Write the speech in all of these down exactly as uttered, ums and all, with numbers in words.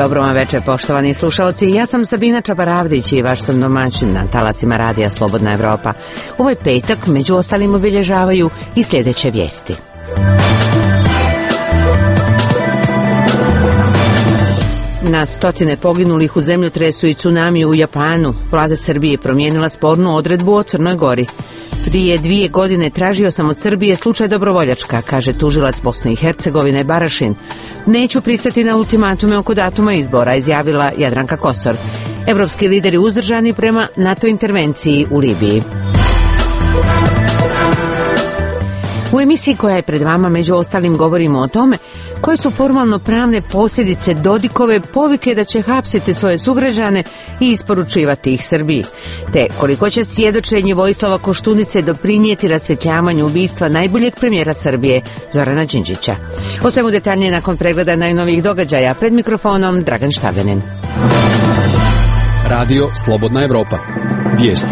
Dobro vam večer, poštovani slušalci. Ja sam Sabina Čabaravdić i vaš sam domaćin na talasima radija Slobodna Evropa. Ovaj petak među ostalim obilježavaju i sljedeće vijesti. Na stotine poginulih u zemljotresu i tsunamiju u Japanu. Vlada Srbije je promijenila spornu odredbu o Crnoj Gori. Prije dvije godine tražio sam od Srbije slučaj Dobrovoljačka, kaže tužilac Bosne i Hercegovine Barašin. Neću pristati na ultimatume oko datuma izbora, izjavila Jadranka Kosor. Evropski lideri uzdržani prema NATO intervenciji u Libiji. U emisiji koja je pred vama među ostalim govorimo o tome koje su formalno pravne posljedice Dodikove povike da će hapsiti svoje sugrađane i isporučivati ih Srbiji, te koliko će svjedočenje Vojislava Koštunice doprinijeti rasvjetljavanju ubistva najboljeg premijera Srbije Zorana Đinđića. O svemu detaljnije nakon pregleda najnovijih događaja. Pred mikrofonom Dragan Štavljanin. Radio Slobodna Evropa. Vijesti.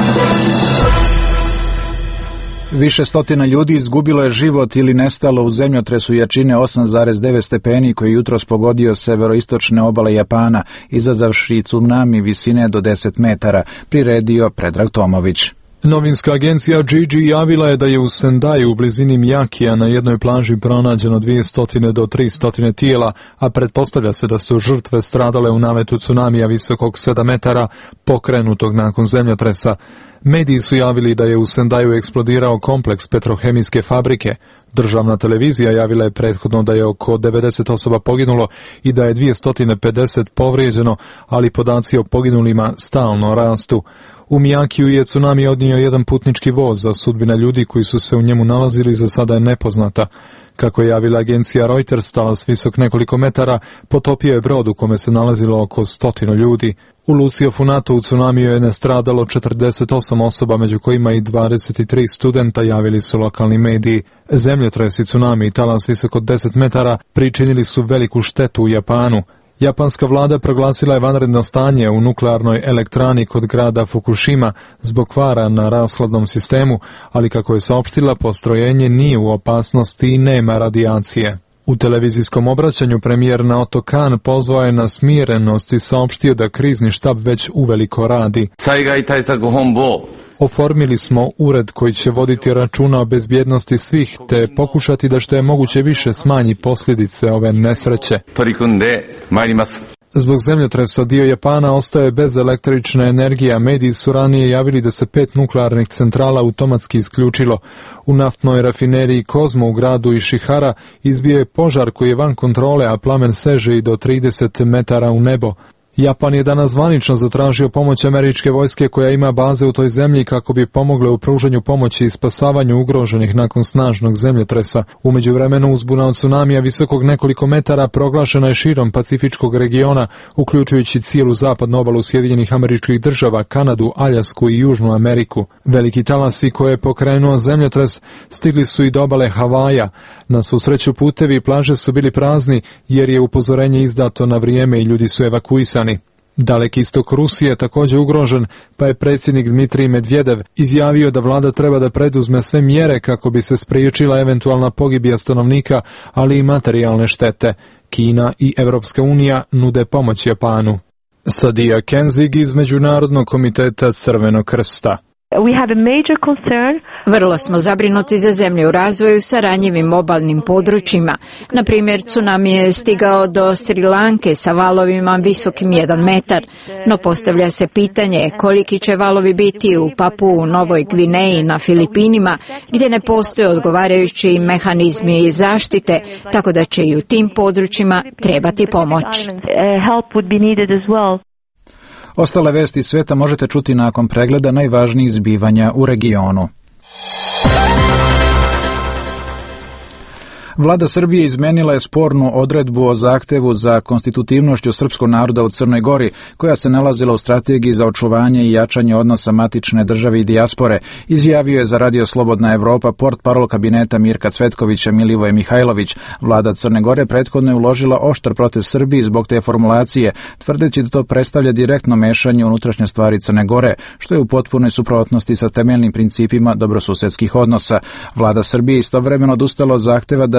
Više stotina ljudi izgubilo je život ili nestalo u zemljotresu jačine osam zarez devet stepeni koji je jutros pogodio severoistočne obale Japana, izazavši tsunami visine do deset metara, priredio Predrag Tomović. Novinska agencija G G javila je da je u Sendaju u blizini Mijakija na jednoj plaži pronađeno dvjesto do tristo tijela, a pretpostavlja se da su žrtve stradale u naletu tsunamija visokog sedam metara pokrenutog nakon zemljotresa. Mediji su javili da je u Sendaju eksplodirao kompleks petrohemijske fabrike. Državna televizija javila je prethodno da je oko devedeset osoba poginulo i da je dvjesto pedeset povrijeđeno, ali podaci o poginulima stalno rastu. U Mijakiju je tsunami odnio jedan putnički voz, a sudbina ljudi koji su se u njemu nalazili za sada je nepoznata. Kako je javila agencija Reuters, talas visok nekoliko metara potopio je brod u kome se nalazilo oko stotinu ljudi. U luci o Funato u tsunamiju je nastradalo četrdeset osam osoba, među kojima i dvadeset tri studenta, javili su lokalni mediji. Zemljotres i tsunami i talas visok od deset metara pričinili su veliku štetu u Japanu. Japanska vlada proglasila je vanredno stanje u nuklearnoj elektrani kod grada Fukushima zbog kvara na rashladnom sistemu, ali kako je saopštila, postrojenje nije u opasnosti i nema radijacije. U televizijskom obraćanju premijer Naoto Kan pozvao je na smirenost i saopštio da krizni štab već uveliko radi. Oformili smo ured koji će voditi računa o bezbjednosti svih te pokušati da što je moguće više smanji posljedice ove nesreće. Zbog zemljotresa dio Japana ostaje bez električne energije, a mediji su ranije javili da se pet nuklearnih centrala automatski isključilo. U naftnoj rafineriji Kozmo u gradu Ishihara izbio je požar koji je van kontrole, a plamen seže i do trideset metara u nebo. Japan je danas zvanično zatražio pomoć američke vojske koja ima baze u toj zemlji kako bi pomogle u pružanju pomoći i spasavanju ugroženih nakon snažnog zemljotresa. U međuvremenu uzbuna od tsunamija visokog nekoliko metara proglašena je širom Pacifičkog regiona, uključujući cijelu zapadnu obalu Sjedinjenih Američkih Država, Kanadu, Aljasku i Južnu Ameriku. Veliki talasi koje je pokrenuo zemljotres stigli su i do obale Havaja. Na svu sreću putevi i plaže su bili prazni jer je upozorenje izdato na vrijeme i ljudi su evakuisani. Daleki istok Rusije je također ugrožen, pa je predsjednik Dmitrij Medvedev izjavio da vlada treba da preduzme sve mjere kako bi se spriječila eventualna pogibija stanovnika, ali i materijalne štete. Kina i Evropska unija nude pomoć Japanu. Sadia Kenzig iz Međunarodnog komiteta Crvenog krsta. We have a major concern. Vrlo smo zabrinuti za zemlje u razvoju sa ranjivim obalnim područjima. Na primjer, tsunami je stigao do Sri Lanke sa valovima visokim jedan metar, no postavlja se pitanje koliki će valovi biti u Papuu Novoj Gvineji na Filipinima, gdje ne postoje odgovarajući mehanizmi zaštite, tako da će i u tim područjima trebati pomoć. Ostale vesti sveta možete čuti nakon pregleda najvažnijih zbivanja u regionu. Vlada Srbije izmenila je spornu odredbu o zahtevu za konstitutivnošću srpskog naroda u Crnoj Gori, koja se nalazila u strategiji za očuvanje i jačanje odnosa matične države i dijaspore, izjavio je za Radio Slobodna Evropa portparol kabineta Mirka Cvetkovića Milivoje Mihajlović. Vlada Crne Gore prethodno je uložila oštar protiv Srbiji zbog te formulacije, tvrdeći da to predstavlja direktno mešanje u unutrašnje stvari Crne Gore, što je u potpunoj suprotnosti sa temeljnim principima dobrosusedskih odnosa. Vlada Srbije istovremeno odustala od zahteva da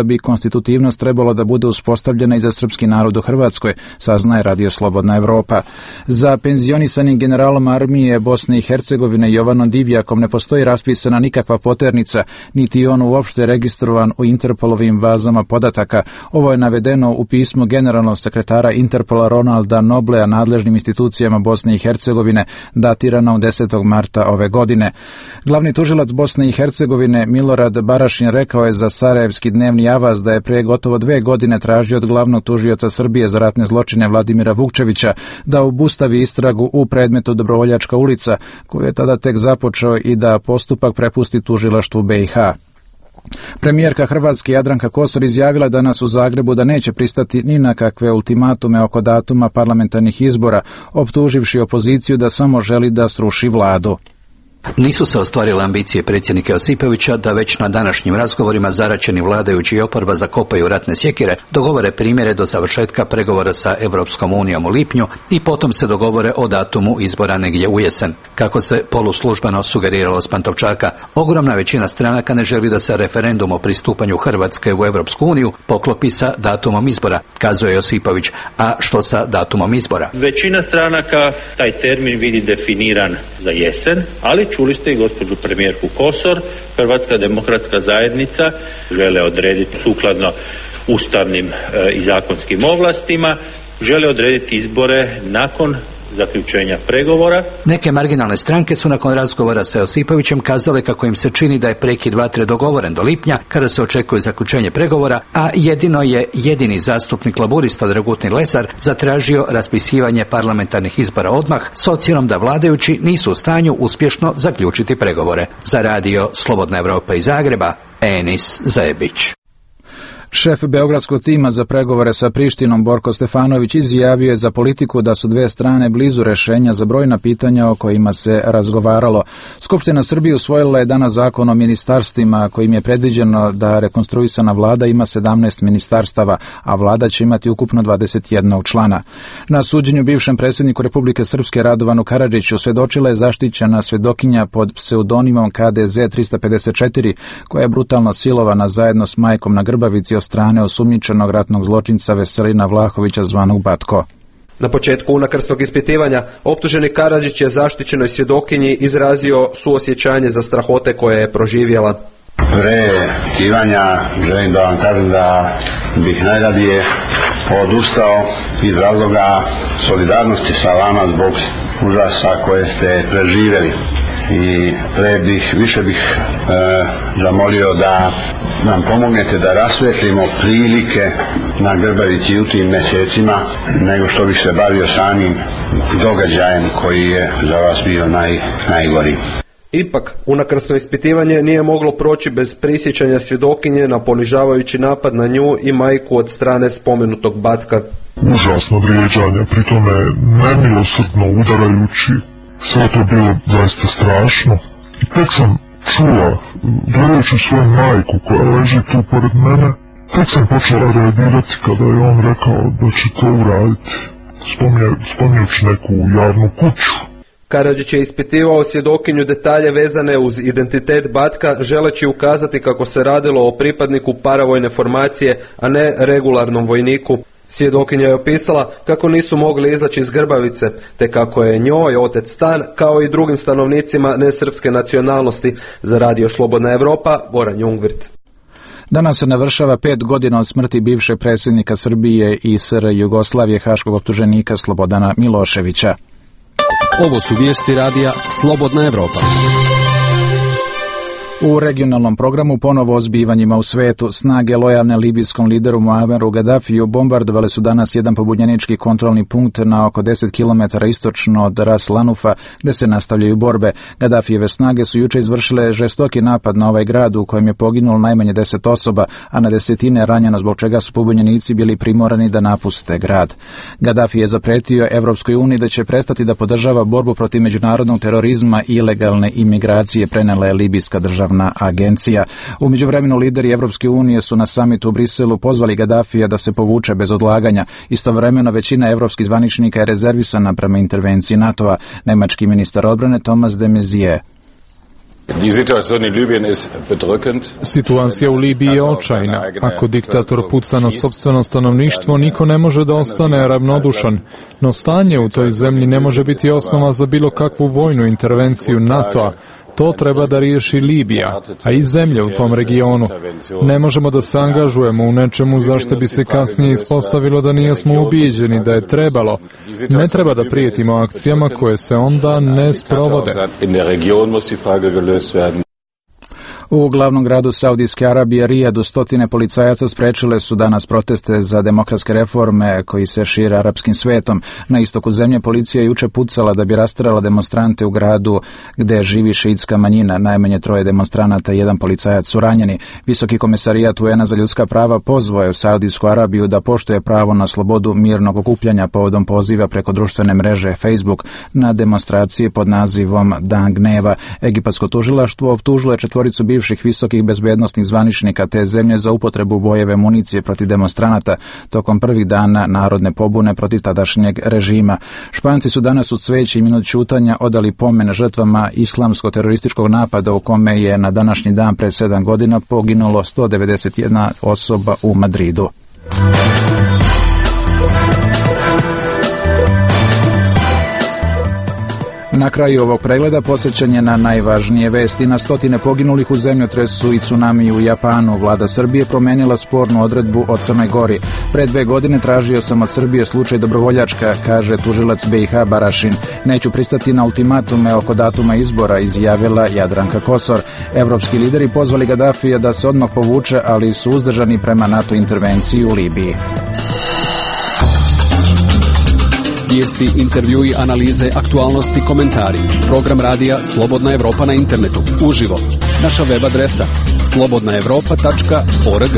da bi konstitutivnost trebalo da bude uspostavljena i za srpski narod u Hrvatskoj, saznaje Radio Slobodna Evropa. Za penzionisanim generalom armije Bosne i Hercegovine Jovanom Divjakom ne postoji raspisana nikakva poternica, niti on uopšte registrovan u Interpolovim bazama podataka. Ovo je navedeno u pismu generalnog sekretara Interpola Ronalda Noblea nadležnim institucijama Bosne i Hercegovine, datirano desetog marta ove godine. Glavni tužilac Bosne i Hercegovine Milorad Barašin rekao je za Sarajevski dnevni avaz da je pre gotovo dve godine tražio od glavnog tužioca Srbije za ratne zločine Vladimira Vukčevića da obustavi istragu u predmetu Dobrovoljačka ulica, koju je tada tek započeo, i da postupak prepusti tužilaštvu B i H. Premijerka Hrvatske Jadranka Kosor izjavila danas u Zagrebu da neće pristati ni na kakve ultimatume oko datuma parlamentarnih izbora, optuživši opoziciju da samo želi da sruši vladu. Nisu se ostvarile ambicije predsjednika Josipovića da već na današnjim razgovorima zaraćeni vladajući i oporba zakopaju ratne sjekire, dogovore primjere do završetka pregovora sa Europskom unijom u lipnju i potom se dogovore o datumu izbora negdje u jesen. Kako se poluslužbeno sugeriralo s Pantovčaka, ogromna većina stranaka ne želi da se referendum o pristupanju Hrvatske u Europsku uniju poklopi sa datumom izbora, kazuje Josipović. A što sa datumom izbora? Većina stranaka taj termin vidi definiran za jesen, ali čuli ste i gospođu premijerku Kosor, Hrvatska demokratska zajednica žele odrediti sukladno ustavnim e, i zakonskim ovlastima, žele odrediti izbore nakon zaključenja pregovora. Neke marginalne stranke su nakon razgovora sa Josipovićem kazale kako im se čini da je prekid vatre dogovoren do lipnja, kada se očekuje zaključenje pregovora, a jedino je jedini zastupnik laburista Dragutin Lesar zatražio raspisivanje parlamentarnih izbora odmah, s ocjenom da vladajući nisu u stanju uspješno zaključiti pregovore. Za Radio Slobodna Evropa iz Zagreba, Enis Zajebić. Šef beogradskog tima za pregovore sa Prištinom Borko Stefanović izjavio je za Politiku da su dve strane blizu rešenja za brojna pitanja o kojima se razgovaralo. Skupština Srbije usvojila je danas zakon o ministarstvima kojim je predviđeno da rekonstruisana vlada ima sedamnaest ministarstava, a vlada će imati ukupno dvadeset jedan člana. Na suđenju bivšem predsjedniku Republike Srpske Radovanu Karadžiću svedočila je zaštićena svedokinja pod pseudonimom K D Z trista pedeset četiri, koja je brutalno silovana zajedno s majkom na Grbavici od strane osumnjičenog ratnog zločinca Veselina Vlahovića zvanog Batko. Na početku unakrsnog ispitivanja optuženi Karadžić je zaštićenoj svjedokinji izrazio suosjećanje za strahote koje je proživjela. Pre ispitivanja želim da vam kažem da bih najradije odustao iz razloga solidarnosti sa vama zbog užasa koje ste preživjeli. I pre bih, više bih e, zamolio da nam pomognete da rasvetlimo prilike na Grbavici u tim mjesecima, nego što bih se bavio samim događajem koji je za vas bio naj, najgori. Ipak, unakrsno ispitivanje nije moglo proći bez prisjećanja svjedokinje na ponižavajući napad na nju i majku od strane spomenutog Batka. Užasno vrijeđanje, pritome nemilosrdno udarajući. Sve to bilo zaista strašno. I tek sam čula, gledajući svoju majku koja leži tu pored mene, tek sam počela reagirati kada je on rekao da će to uraditi, spominjući neku javnu kuću. Karadžić je ispitivao svjedokinju detalje vezane uz identitet Batka, želeći ukazati kako se radilo o pripadniku paravojne formacije, a ne regularnom vojniku. Svjedokinja je opisala kako nisu mogli izaći iz Grbavice, te kako je njoj otet stan, kao i drugim stanovnicima nesrpske nacionalnosti. Za Radio Slobodna Evropa, Goran Jungvirt. Danas se navršava pet godina od smrti bivšeg predsjednika Srbije i S R Jugoslavije, haškog optuženika Slobodana Miloševića. Ovo su vijesti radija Slobodna Evropa. U regionalnom programu ponovo o zbivanjima u svetu. Snage lojalne libijskom lideru Muammeru Gaddafiju bombardovale su danas jedan pobunjenički kontrolni punkt na oko deset kilometara istočno od Ras Lanufa, gdje se nastavljaju borbe. Gaddafijeve snage su juče izvršile žestoki napad na ovaj grad u kojem je poginulo najmanje deset osoba, a na desetine ranjeno, zbog čega su pobunjenici bili primorani da napuste grad. Gaddafi je zapretio Evropskoj uniji da će prestati da podržava borbu protiv međunarodnog terorizma i ilegalne imigracije, prenela je libijska država agencija. U međuvremenu lideri Evropske unije su na samitu u Briselu pozvali Gaddafija da se povuče bez odlaganja. Istovremeno većina evropskih zvaničnika je rezervisana prema intervenciji NATO-a. Nemački ministar odbrane Thomas de Maizière. Situacija u Libiji je očajna. Ako diktator puca na sopstveno stanovništvo, niko ne može da ostane ravnodušan. No stanje u toj zemlji ne može biti osnova za bilo kakvu vojnu intervenciju NATO-a. To treba da riješi Libija, a i zemlje u tom regionu. Ne možemo da se angažujemo u nečemu zašto bi se kasnije ispostavilo da nismo ubijeđeni da je trebalo. Ne treba da prijetimo akcijama koje se onda ne sprovode. U glavnom gradu Saudijske Arabije, Rijadu, stotine policajaca sprečile su danas proteste za demokratske reforme koji se šire arapskim svetom. Na istoku zemlje policija je juče pucala da bi rasterala demonstrante u gradu gde živi šiitska manjina. Najmanje troje demonstranata i jedan policajac su ranjeni. Visoki komesarijat U N-a za ljudska prava pozvao je u Saudijsku Arabiju da poštuje pravo na slobodu mirnog okupljanja povodom poziva preko društvene mreže Facebook na demonstracije pod nazivom Dan gneva. Egipatsko tužilaštvo optužilo je četvoricu bivših visokih bezbednosnih zvaničnika te zemlje za upotrebu bojeve municije protiv demonstranata tokom prvih dana narodne pobune protiv tadašnjeg režima. Španci su danas u cveće i minut ćutanja odali pomen žrtvama islamsko-terorističkog napada u kome je na današnji dan pre sedam godina poginulo sto devedeset jedna osoba u Madridu. Na kraju ovog pregleda posjećan je na najvažnije vesti. Na stotine poginulih u zemljotresu i tsunami u Japanu. Vlada Srbije promenila spornu odredbu o Crnoj Gori. Pre dve godine tražio sam od Srbije slučaj Dobrovoljačka, kaže tužilac B i H Barašin. Neću pristati na ultimatume oko datuma izbora, izjavila Jadranka Kosor. Evropski lideri pozvali Gadafija da se odmah povuče, ali su uzdržani prema NATO intervenciji u Libiji. Vijesti, intervjui, analize, aktualnosti, komentari. Program radija Slobodna Evropa na internetu. Uživo. Naša web adresa slobodna evropa tačka org.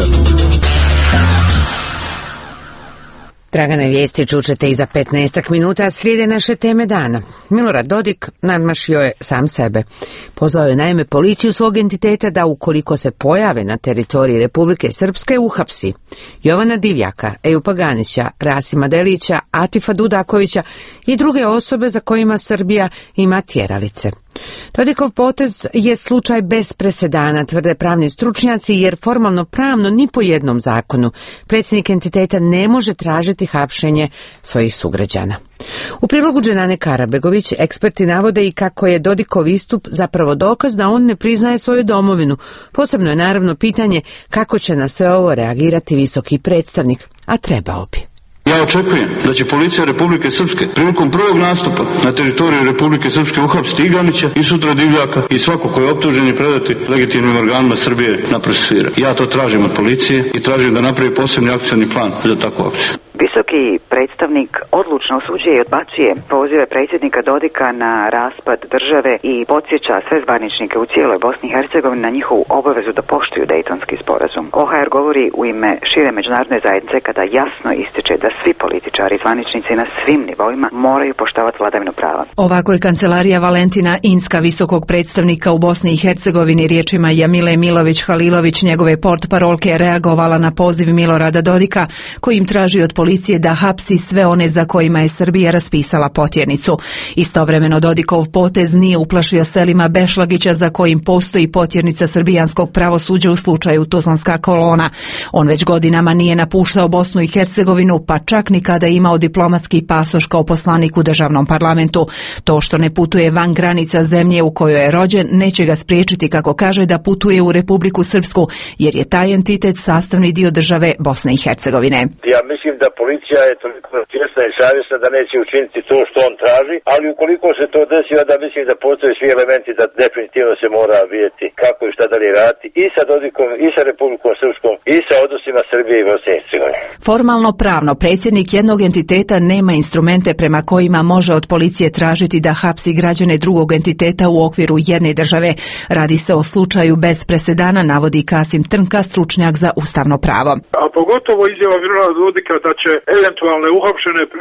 Dragane vijesti čućete i za petnaestak minuta, slijede naše teme dana. Milorad Dodik nadmašio je sam sebe. Pozvao je naime policiju svog entiteta da ukoliko se pojave na teritoriji Republike Srpske uhapsi Jovana Divjaka, Ejupa Ganića, Rasima Delića, Atifa Dudakovića i druge osobe za kojima Srbija ima tjeralice. Dodikov potez je slučaj bez presedana, tvrde pravni stručnjaci, jer formalno pravno ni po jednom zakonu predsjednik entiteta ne može tražiti hapšenje svojih sugrađana. U prilogu Dženane Karabegović eksperti navode i kako je Dodikov istup zapravo dokaz da on ne priznaje svoju domovinu. Posebno je naravno pitanje kako će na sve ovo reagirati visoki predstavnik, a trebao bi. Ja očekujem da će policija Republike Srpske prilikom prvog nastupa na teritoriju Republike Srpske uhapsiti i Ganića i sutra Divljaka i svako koji je optužen i predati legitimnim organima Srbije na procesuiranje. Ja to tražim od policije i tražim da napravi posebni akcioni plan za takvu akciju. Visoki predstavnik odlučno osuđuje i odbacuje pozive predsjednika Dodika na raspad države i podsjeća sve zvaničnike u cijeloj Bosni i Hercegovini na njihovu obavezu da poštuju Dejtonski sporazum. O H R govori u ime šire međunarodne zajednice kada jasno ističe da svi političari i zvaničnici na svim nivoima moraju poštovati vladavinu prava. Ovako je kancelarija Valentina Incka, visokog predstavnika u Bosni i Hercegovini, riječima Jamile Milović Halilović, njegove portparolke, reagovala na poziv Milorada Dodika kojim traži od policije da hapsi sve one za kojima je Srbija raspisala potjernicu. Istovremeno Dodikov potez nije uplašio Selima Bešlagića za kojim postoji potjernica srbijanskog pravosuđa u slučaju Tuzlanska kolona. On već godinama nije napuštao Bosnu i Hercegovinu, pa čak ni kada je imao diplomatski pasoš kao poslanik u državnom parlamentu. To što ne putuje van granica zemlje u kojoj je rođen neće ga spriječiti, kako kaže, da putuje u Republiku Srpsku, jer je taj entitet sastavni dio države Bosne i Hercegovine. Ja mislim da policija je toliko svjesna i savjesna da neće učiniti to što on traži, ali ukoliko se to desi, onda mislim da postoje svi elementi da definitivno se mora vidjeti kako i šta dalje raditi i sa Dodikom, i sa Republikom Srpskom, i sa odnosima Srbije i Bosne i Hercegovine. Formalno pravno, predsjednik jednog entiteta nema instrumente prema kojima može od policije tražiti da hapsi građane drugog entiteta u okviru jedne države. Radi se o slučaju bez presedana, navodi Kasim Trnka, stručnjak za ustavno pravo. A pogotovo izjava Milorada Dodika da će eventualne uhapšene predati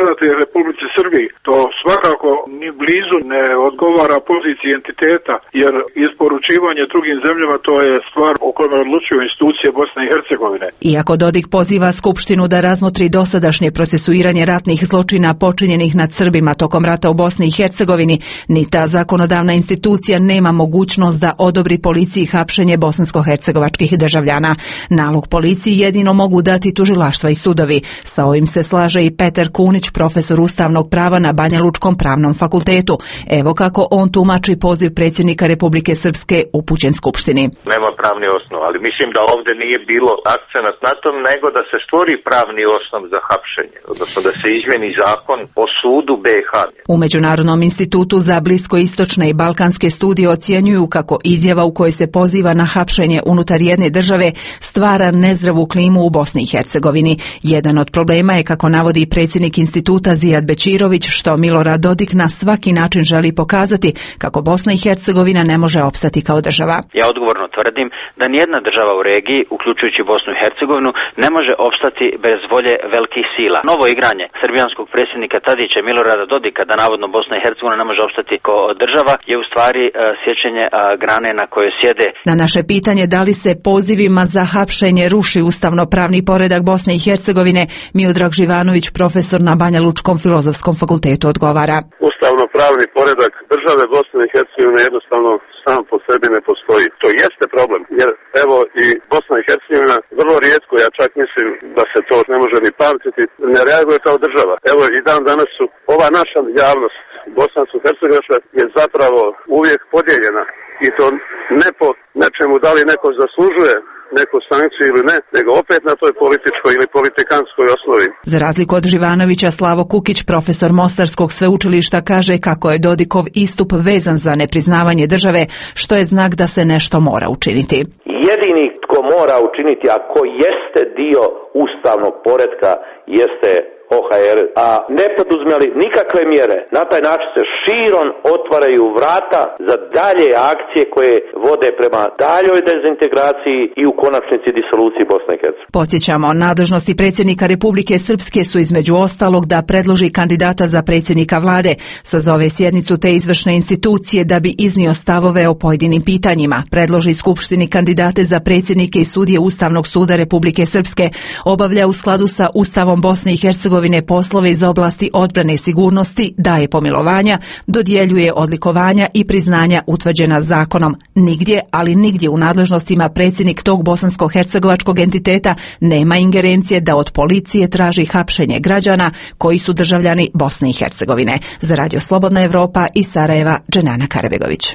Republici Srbiji. To svakako ni blizu ne odgovara poziciji entiteta, jer isporučivanje drugim zemljama to je stvar o kojoj odlučuju institucije Bosne i Hercegovine. Iako Dodik poziva Skupštinu da razmotri dosadašnje procesuiranje ratnih zločina počinjenih nad Srbima tokom rata u Bosni i Hercegovini, ni ta zakonodavna institucija nema mogućnost da odobri policiji hapšenje bosansko-hercegovačkih državljana. Nalog policiji jedino mogu dati tužilaštva i sudovi. Sa ovim se slaže i Petar Kunić, profesor ustavnog prava na Banja Lučkom pravnom fakultetu. Evo kako on tumači poziv predsjednika Republike Srpske upućen Skupštini. Nema pravni osnov, ali mislim da ovdje nije bilo akcenat na tom, nego da se stvori pravni osnov za hapšenje, odnosno da se izmjeni zakon o sudu B iH. U Međunarodnom institutu za bliskoistočne i balkanske studije ocjenjuju kako izjava u kojoj se poziva na hapšenje unutar jedne države stvara nezdravu klimu u Bosni i Hercegovini. Jedan od problema je, kako navodi predsjednik instituta Zijad Bečirović, što Milorad Dodik na svaki način želi pokazati kako Bosna i Hercegovina ne može opstati kao država. Ja odgovorno tvrdim da nijedna država u regiji, uključujući Bosnu i Hercegovinu, ne može opstati bez volje velikih sila. Novo igranje srbijanskog predsjednika Tadića i Milorada Dodika da navodno Bosna i Hercegovina ne može opstati kao država je u stvari uh, sjećanje uh, grane na kojoj sjede. Na naše pitanje da li se pozivima za hapšenje ruši ustavno-pravni poredak Bosne i Hercegovine, Miodrag Živanović, profesor na Banja Lučkom filozofskom fakultetu, odgovara. Ustavno-pravni poredak države Bosne i Hercegovine jednostavno sam po sebi ne postoji. To jeste problem, jer evo i Bosna i Hercegovina vrlo rijetko, ja čak mislim da se to ne može ni pamtiti, ne reaguje kao država. Evo i dan danas su ova naša javnost bosansko-hercegovačka je zapravo uvijek podijeljena i to ne po nečemu da li neko zaslužuje neku sankciju ili ne, nego opet na toj političkoj ili politikanskoj osnovi. Za razliku od Živanovića, Slavo Kukić, profesor Mostarskog sveučilišta, kaže kako je Dodikov istup vezan za nepriznavanje države, što je znak da se nešto mora učiniti. Jedini tko mora učiniti, a ko jeste dio ustavnog poretka, jeste O H R, a ne poduzmeli nikakve mjere. Na taj način se širom otvaraju vrata za dalje akcije koje vode prema daljoj dezintegraciji i u konačnici disoluciji Bosne i Hercegovine. Podsjećamo, nadležnosti predsjednika Republike Srpske su između ostalog da predloži kandidata za predsjednika vlade, sazove sjednicu te izvršne institucije da bi iznio stavove o pojedinim pitanjima, predloži Skupštini kandidate za predsjednike i sudije Ustavnog suda Republike Srpske, obavlja u skladu sa Ustavom Bosne i Hercegovine poslove iz oblasti odbrane i sigurnosti, daje pomilovanja, dodjeljuje odlikovanja i priznanja utvrđena zakonom. Nigdje, ali nigdje u nadležnostima predsjednik tog bosansko-hercegovačkog entiteta nema ingerencije da od policije traži hapšenje građana koji su državljani Bosne i Hercegovine. Za Radio Slobodna Evropa iz Sarajeva, Dženana Karabegović.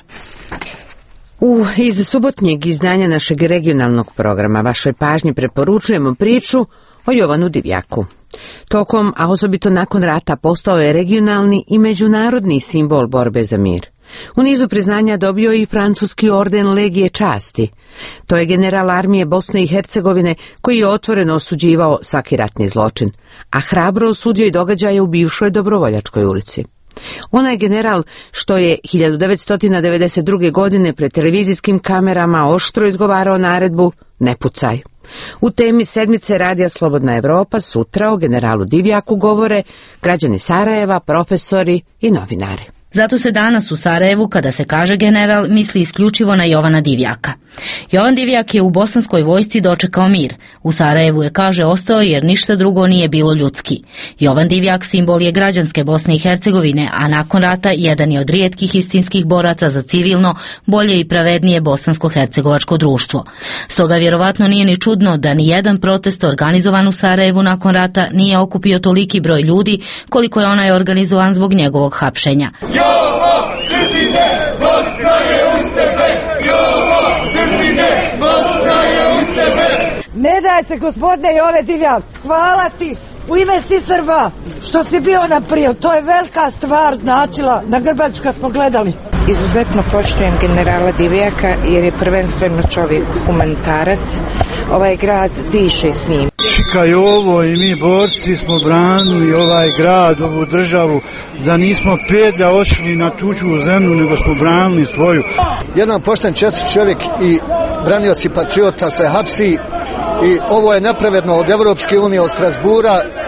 U iz subotnjeg izdanja našeg regionalnog programa vašoj pažnji preporučujemo priču o Jovanu Divjaku. Tokom, a osobito nakon rata, postao je regionalni i međunarodni simbol borbe za mir. U nizu priznanja dobio i francuski orden Legije časti. To je general armije Bosne i Hercegovine koji je otvoreno osuđivao svaki ratni zločin, a hrabro osudio i događaje u bivšoj Dobrovoljačkoj ulici. Onaj general što je hiljadu devetsto devedeset druge. godine pred televizijskim kamerama oštro izgovarao naredbu "ne pucaj". U temi sedmice Radija Slobodna Evropa sutra o generalu Divjaku govore građani Sarajeva, profesori i novinari. Zato se danas u Sarajevu, kada se kaže general, misli isključivo na Jovana Divjaka. Jovan Divjak je u bosanskoj vojsci dočekao mir. U Sarajevu je, kaže, ostao jer ništa drugo nije bilo ljudski. Jovan Divjak simbol je građanske Bosne i Hercegovine, a nakon rata jedan je od rijetkih istinskih boraca za civilno, bolje i pravednije bosansko-hercegovačko društvo. Stoga vjerovatno nije ni čudno da ni jedan protest organizovan u Sarajevu nakon rata nije okupio toliki broj ljudi koliko je onaj organizovan zbog njegovog hapšenja. Jovo, Srbine, Bosna je uz tebe! Jovo, Srbine, Bosna je uz tebe! Ne daj se, gospodine Jove Divjak, hvala ti u ime svih Srba što si bio na prijem. To je velika stvar značila, na Grbaču kad smo gledali. Izuzetno poštujem generala Divjaka jer je prvenstveno čovjek humanitarac. Ovaj grad diše s njim. Čika Jovo i mi borci smo branili ovaj grad, ovu državu, da nismo pedlja ošli na tuđu zemlju, nego smo branili svoju. Jedan pošten čestit čovjek i branioci patriota se hapsi i ovo je nepravedno od Evropske unije, od Strasbura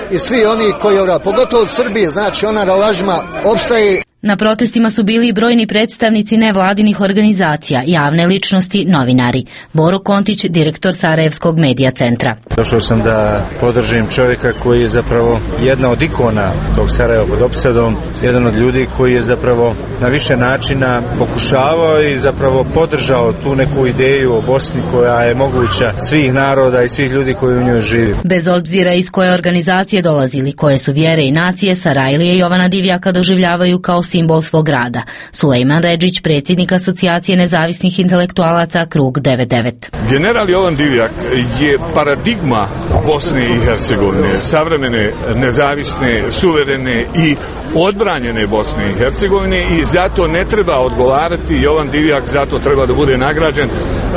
i svi oni koji, pogotovo u Srbiji, znači ona na lažima opstaje. Na protestima su bili i brojni predstavnici nevladinih organizacija, javne ličnosti, novinari. Boro Kontić, direktor Sarajevskog medija centra. Došao sam da podržim čovjeka koji je zapravo jedna od ikona tog Sarajeva pod opsadom, jedan od ljudi koji je zapravo na više načina pokušavao i zapravo podržao tu neku ideju o Bosni koja je moguća svih naroda i svih ljudi koji u njoj živi. Bez obzira iz koje organizacije dolazili, koje su vjere i nacije, Sarajlije Jovana Divjaka doživljavaju kao simbol svog grada. Sulejman Redžić, predsjednik Asocijacije nezavisnih intelektualaca Krug devedeset devet. General Jovan Divjak je paradigma Bosne i Hercegovine, savremene, nezavisne, suverene i odbranjene Bosne i Hercegovine i zato ne treba odgovarati. Jovan Divjak zato treba da bude nagrađen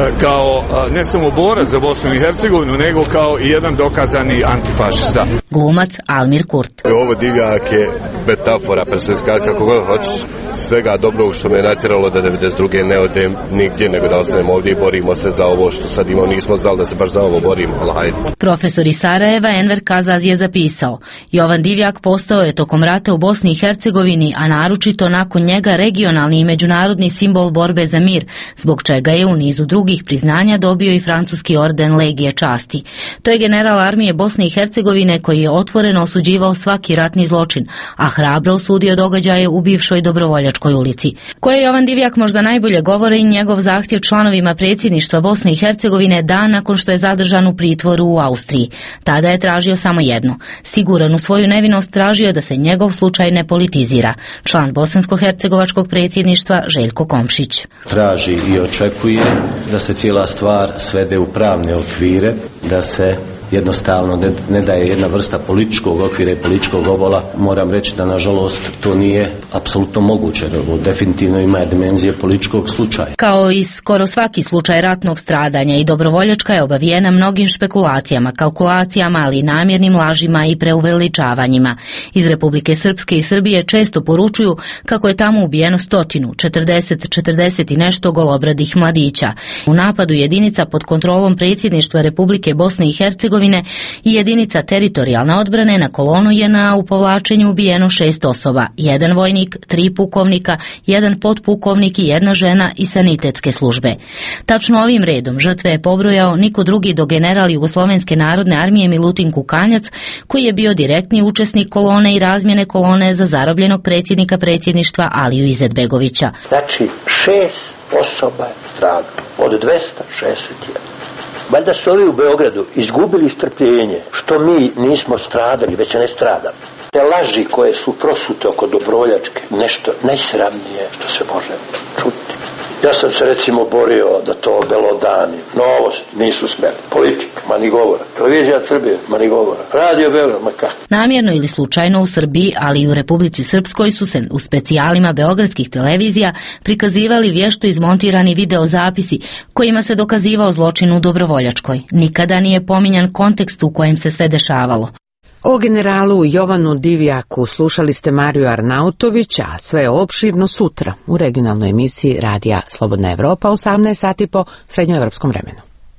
kao ne samo borac za Bosnu i Hercegovinu, nego kao i jedan dokazani antifašista. Glumac Almir Kurt. Ovo Divjak je metafora, kako god hoćeš, svega dobrog što me natjeralo da devedeset druge ne odem nigdje, nego da ostanem ovdje i borimo se za ovo što sad imamo. Nismo znali da se baš za ovo borimo, ali hajde. Profesor iz Sarajeva Enver Kazaz je zapisao: Jovan Divjak postao je tokom rata u Bosni i Hercegovini, a naročito nakon njega regionalni i međunarodni simbol borbe za mir, zbog čega je u nizu drugih priznanja dobio i francuski orden Legije časti. To je general armije Bosne i Hercegovine koji je otvoreno osuđivao svaki ratni zločin, a hrabro osudio događaje u bivšoj Dobrovoljačkoj ulici. Koje Jovan Divjak možda najbolje govore i njegov zahtjev članovima predsjedništva Bosne i Hercegovine dan nakon što je zadržan u pritvoru u Austriji. Tada je tražio samo jedno. Siguran u svoju nevinost tražio da se njegov slučaj ne politizira. Član bosansko-hercegovačkog predsjedništva Željko Komšić. Traži i očekuje da se cijela stvar svede u pravne okvire, da se jednostavno ne, ne daje jedna vrsta političkog okvira i političkog obola. Moram reći da nažalost to nije apsolutno moguće. Ovo definitivno ima dimenzije političkog slučaja. Kao i skoro svaki slučaj ratnog stradanja, i Dobrovoljačka je obavijena mnogim špekulacijama, kalkulacijama, ali i namjernim lažima i preuveličavanjima. Iz Republike Srpske i Srbije često poručuju kako je tamo ubijeno stotinu, četrdeset, četrdeset i nešto golobradih mladića. U napadu jedinica pod kontrolom predsjedništva Republike Bosne i Hercegovine i jedinica teritorijalne odbrane na kolonu je na u povlačenju ubijeno šest osoba, jedan vojnik, tri pukovnika, jedan potpukovnik i jedna žena iz sanitetske službe. Tačno ovim redom žrtve je pobrojao niko drugi do general Jugoslovenske narodne armije Milutin Kukanjac, koji je bio direktni učesnik kolone i razmjene kolone za zarobljenog predsjednika predsjedništva Aliju Izetbegovića. Znači šest osoba je stradalo od dvesta šezdeset jedan. Valjda su ovi u Beogradu izgubili strpljenje što mi nismo stradali, već ne stradamo. Te laži koje su prosute oko Dobrovoljačke, nešto najsramnije što se može čuti. Ja sam se recimo borio da to obelodani, novost, nisu smeli. Politika, ma ni govora. Televizija Srbije, ma ni govora. Radio Beograd, ma kako. Namjerno ili slučajno u Srbiji, ali i u Republici Srpskoj su se u specijalima beogradskih televizija prikazivali vješto izmontirani videozapisi kojima se dokazivao zločin u Dobrovoljačkoj. Nikada nije pominjan kontekst u kojem se sve dešavalo. O generalu Jovanu Divjaku slušali ste Mariju Arnautović, a sve opširno sutra u regionalnoj emisiji Radija Slobodna Evropa, osamnaest sati po srednjoevropskom vremenu.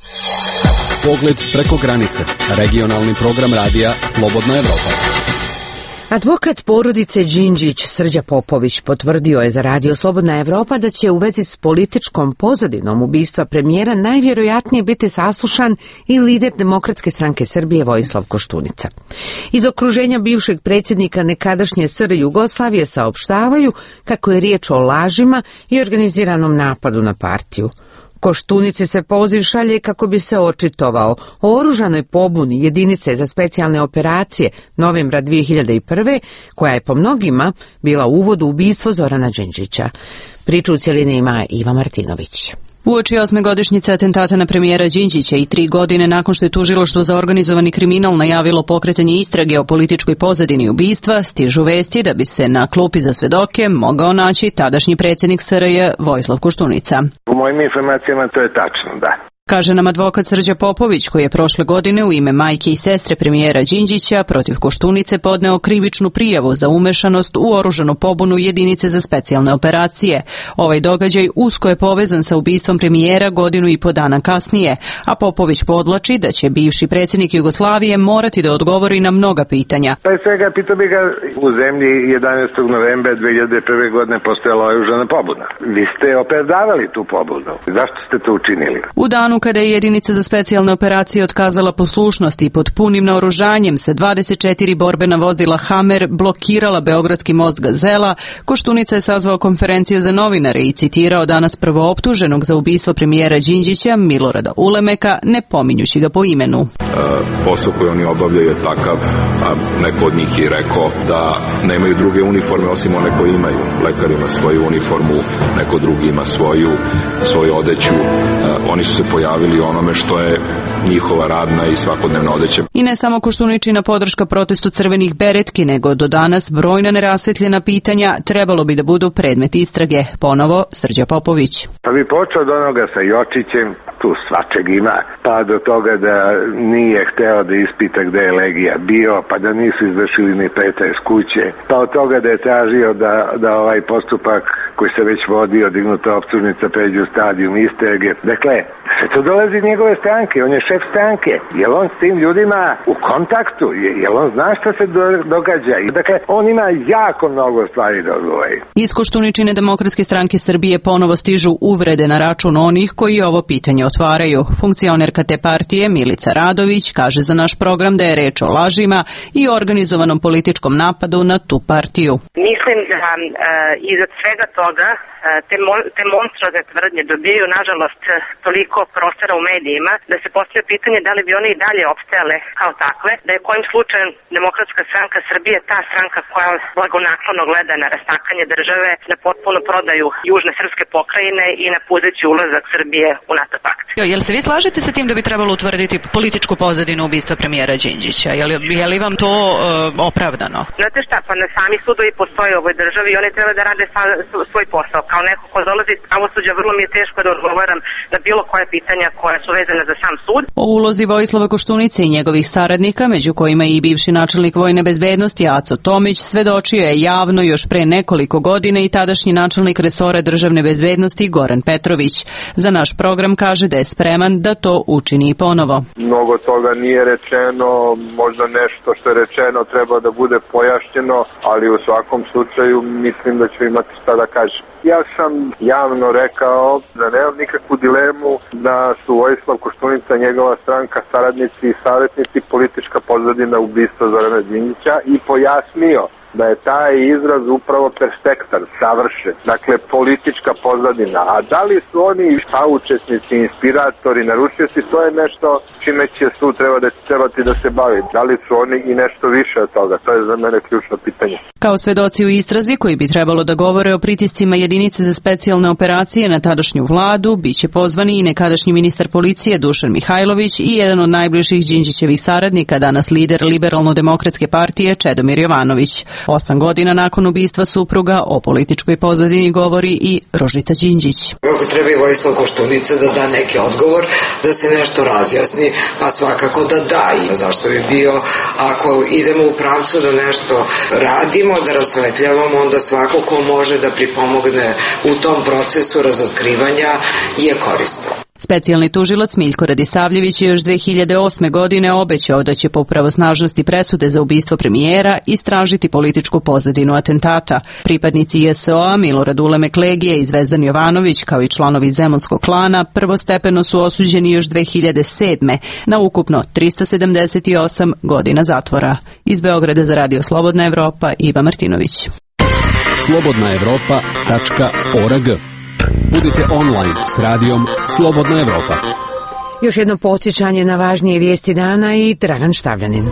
Pogled preko granice. Regionalni program Radija Slobodna Evropa. Advokat porodice Đinđić Srđa Popović potvrdio je za Radio Slobodna Evropa da će u vezi s političkom pozadinom ubistva premijera najvjerojatnije biti saslušan i lider Demokratske stranke Srbije Vojislav Koštunica. Iz okruženja bivšeg predsjednika nekadašnje S R Jugoslavije saopštavaju kako je riječ o lažima i organiziranom napadu na partiju. Koštunici se poziv šalje kako bi se očitovao o oružanoj pobuni jedinice za specijalne operacije novembra dvije hiljade prve, koja je po mnogima bila uvod u ubistvo Zorana Đinđića. Priču u cjelini ima Iva Martinović. Uoči osme godišnjice atentata na premijera Đinđića i tri godine nakon što je tužilaštvo za organizovani kriminal najavilo pokretanje istrage o političkoj pozadini ubistva, stižu vesti da bi se na klupi za svedoke mogao naći tadašnji predsjednik S R J Vojislav Koštunica. U mojim informacijama to je tačno, da. Kaže nam advokat Srđa Popović, koji je prošle godine u ime majke i sestre premijera Đinđića protiv Koštunice podneo krivičnu prijavu za umešanost u oružanu pobunu jedinice za specijalne operacije. Ovaj događaj usko je povezan sa ubistvom premijera godinu i po dana kasnije, a Popović podvlači da će bivši predsjednik Jugoslavije morati da odgovori na mnoga pitanja. Pre svega, pitao bi ga, u zemlji jedanaestog novembra dve hiljade prve godine postojala oružana pobuna. Vi ste opravdavali tu pobunu. Zašto ste to učinili? U danu kada je jedinica za specijalne operacije otkazala poslušnost i pod punim naoružanjem sa dvadeset četiri borbena vozila Hammer blokirala Beogradski most Gazela, Koštunica je sazvao konferenciju za novinare i citirao danas prvooptuženog za ubistvo premijera Đinđića Milorada Ulemeka, ne pominjući ga po imenu. E, posao koji oni obavljaju je takav, a neko od njih je rekao da nemaju druge uniforme osim one koje imaju. Lekar ima svoju uniformu, neko drugi ima svoju, svoju odeću. E, oni su se pojavili onome što je njihova radna i svakodnevna odeća. I ne samo Koštuničina podrška protestu crvenih beretki, nego do danas brojna nerasvetljena pitanja trebalo bi da budu predmet istrage. Ponovo Srđa Popović. Pa bi počeo od onoga sa Jočićem, tu svačeg ima, pa do toga da nije hteo da ispita gde je Legija bio, pa da nisu izvršili ni pretres kuće, pa od toga da je tražio da, da ovaj postupak koji se već vodio, dignuta optužnica, pređe u stadijum istrage. Dakle, sve to dolazi iz njegove stranke, on je šef stranke. Je on s tim ljudima u kontaktu? Je, je on zna šta se do, događa? Dakle, on ima jako mnogo stvari da odgovori. Iz Koštuničine Demokratske stranke Srbije ponovo stižu uvrede na račun onih koji ovo pitanje otvaraju. Funkcionerka te partije Milica Radović kaže za naš program da je reč o lažima i organizovanom političkom napadu na tu partiju. Mislim da e, iza svega toga e, te, mon, te monstruozne tvrdnje dobijaju nažalost toliko prostora u medijima da se postavlja pitanje da li bi one i dalje opstajale kao takve, da je kojim slučajem Demokratska stranka Srbije ta stranka koja blagonaklono gleda na rastakanje države, na potpunu prodaju južne srpske pokrajine i na puzeći ulazak Srbije u NATO pakt. Jo, jel se vi slažete sa tim da bi trebalo utvrditi političku pozadinu ubistva premijera Đinđića? Je li, je li vam to uh, opravdano? Znate šta, pa na sami sudovi postoje u ovoj državi i oni treba da rade sa, svoj posao. Kao neko ko dolazi iz pravosuđa, vrlo mi je teško da odgovaram na bilo koje pitanja koja su vezane za sam sud. O ulozi Vojislava Koštunice i njegovih saradnika, među kojima i bivši načelnik vojne bezbednosti Aco Tomić, svedočio je javno još pre nekoliko godina i tadašnji načelnik resora državne bezbednosti Goran Petrović. Za naš program kaže da je spreman da to učini i ponovo. Mnogo toga nije rečeno, možda nešto što je rečeno treba da bude pojašnjeno, ali u svakom slučaju mislim da ću imati šta da kažem. Ja sam javno rekao da nemam nikakvu dilemu da su Vojislav Koštunica, njegova stranka, saradnici i savjetnici politička pozadina ubistva Zorana Đinđića i pojasnio da je taj izraz upravo perfektan, savršen. Dakle, politička pozadina. A da li su oni saučesnici, inspiratori, naručioci, to je nešto čime će sud treba da, trebati da se bavi. Da li su oni i nešto više od toga? To je za mene ključno pitanje. Kao svedoci u istrazi koji bi trebalo da govore o pritiscima jedinice za specijalne operacije na tadašnju vladu, biće pozvani i nekadašnji ministar policije Dušan Mihajlović i jedan od najbližih Đinđićevih saradnika, danas lider Liberalno-demokratske partije Čedomir Jovanović. Osam godina nakon ubistva supruga o političkoj pozadini govori i Rožica Đinđić. Kako treba i Vojislav Koštunica da da neki odgovor, da se nešto razjasni, pa svakako da da. I zašto bi bio, ako idemo u pravcu da nešto radimo, da rasvetljavamo, onda svako ko može da pripomogne u tom procesu razotkrivanja je korisno. Specijalni tužilac Miljko Radisavljević je još dve hiljade osme. godine obećao da će po pravosnažnosti presude za ubistvo premijera istražiti političku pozadinu atentata. Pripadnici J S O-a Milorad Ulemek Legije i Zvezdan Jovanović, kao i članovi Zemunskog klana, prvostepeno su osuđeni još dve hiljade sedme. na ukupno trista sedamdeset osam godina zatvora. Iz Beograda za Radio Slobodna Evropa, Iva Martinović. slobodna evropa tačka org. Budite online s radijom Slobodna Evropa. Još jedno podsjećanje na važnije vijesti dana i Dragan Štavljanin.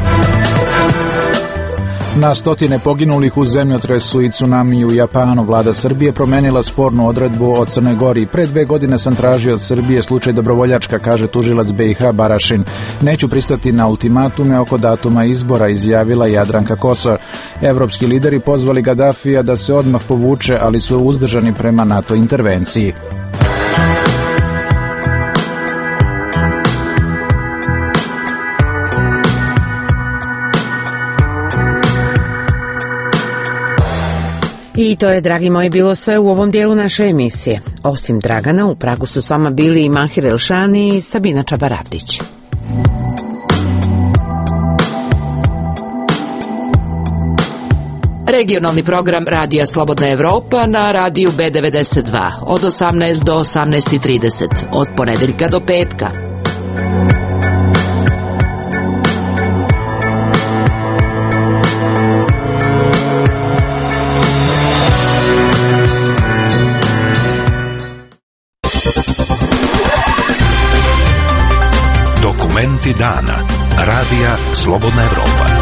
Na stotine poginulih u zemljotresu i tsunami u Japanu vlada Srbije promenila spornu odredbu o Crnoj Gori. Pre dve godine sam tražio od Srbije slučaj dobrovoljačka, kaže tužilac B i H Barašin. Neću pristati na ultimatume oko datuma izbora, izjavila Jadranka Kosor. Evropski lideri pozvali Gadafija da se odmah povuče, ali su uzdržani prema NATO intervenciji. I to je, dragi moji, bilo sve u ovom dijelu naše emisije. Osim Dragana, u Pragu su s vama bili i Mahir Elšani i Sabina Čabaravdić. Regionalni program Radija Slobodna Evropa na radiju B devedeset dva od osamnaest do osamnaest i trideset, od ponedeljka do petka. Dokumenti dana. Radija Slobodna Evropa.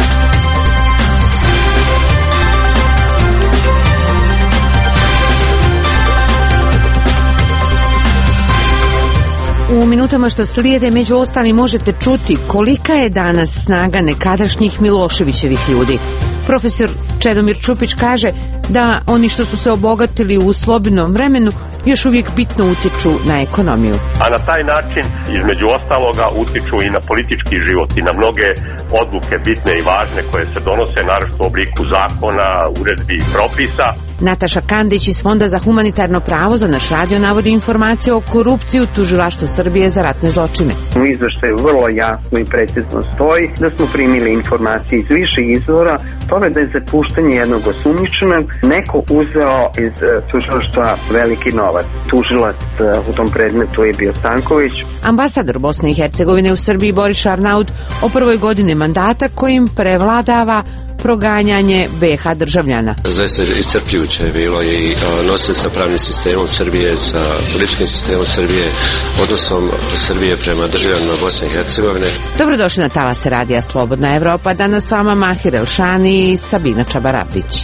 U minutama što slijede, među ostalim, možete čuti kolika je danas snaga nekadašnjih Miloševićevih ljudi. Profesor Čedomir Čupić kaže da oni što su se obogatili u slobodnom vremenu još uvijek bitno utječu na ekonomiju. A na taj način, između ostaloga, utječu i na politički život i na mnoge odluke bitne i važne koje se donose, naravno u obliku zakona, uredbi i propisa. Nataša Kandić iz Fonda za humanitarno pravo za naš radio navodi informacije o korupciji u Tužilaštvu Srbije za ratne zločine. U izveštaju vrlo jasno i precizno stoji da smo primili informacije iz više izvora, tome da je za puštanje jednog osumnjičenog neko uzeo iz tužilaštva veliki novac. Tužilac u tom predmetu je bio Stanković. Ambasador Bosne i Hercegovine u Srbiji Boris Šarnaud o prvoj godini mandata kojim prevladava proganjanje B H državljana. Zaista iscrpljujuće je bilo i nosio sa pravnim sistemom Srbije, sa političkim sistemom Srbije, odnosom Srbije prema državljanima Bosne i Hercegovine. Dobrodošli na talase Radija Slobodna Evropa. Danas s vama Mahir Elšani i Sabina Čabaravdić.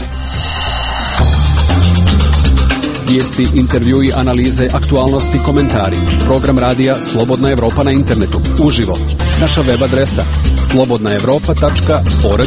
Vijesti, intervjui, analize, aktualnosti, komentari. Program radija Slobodna Evropa na internetu. Uživo. Naša web adresa slobodna evropa tačka org.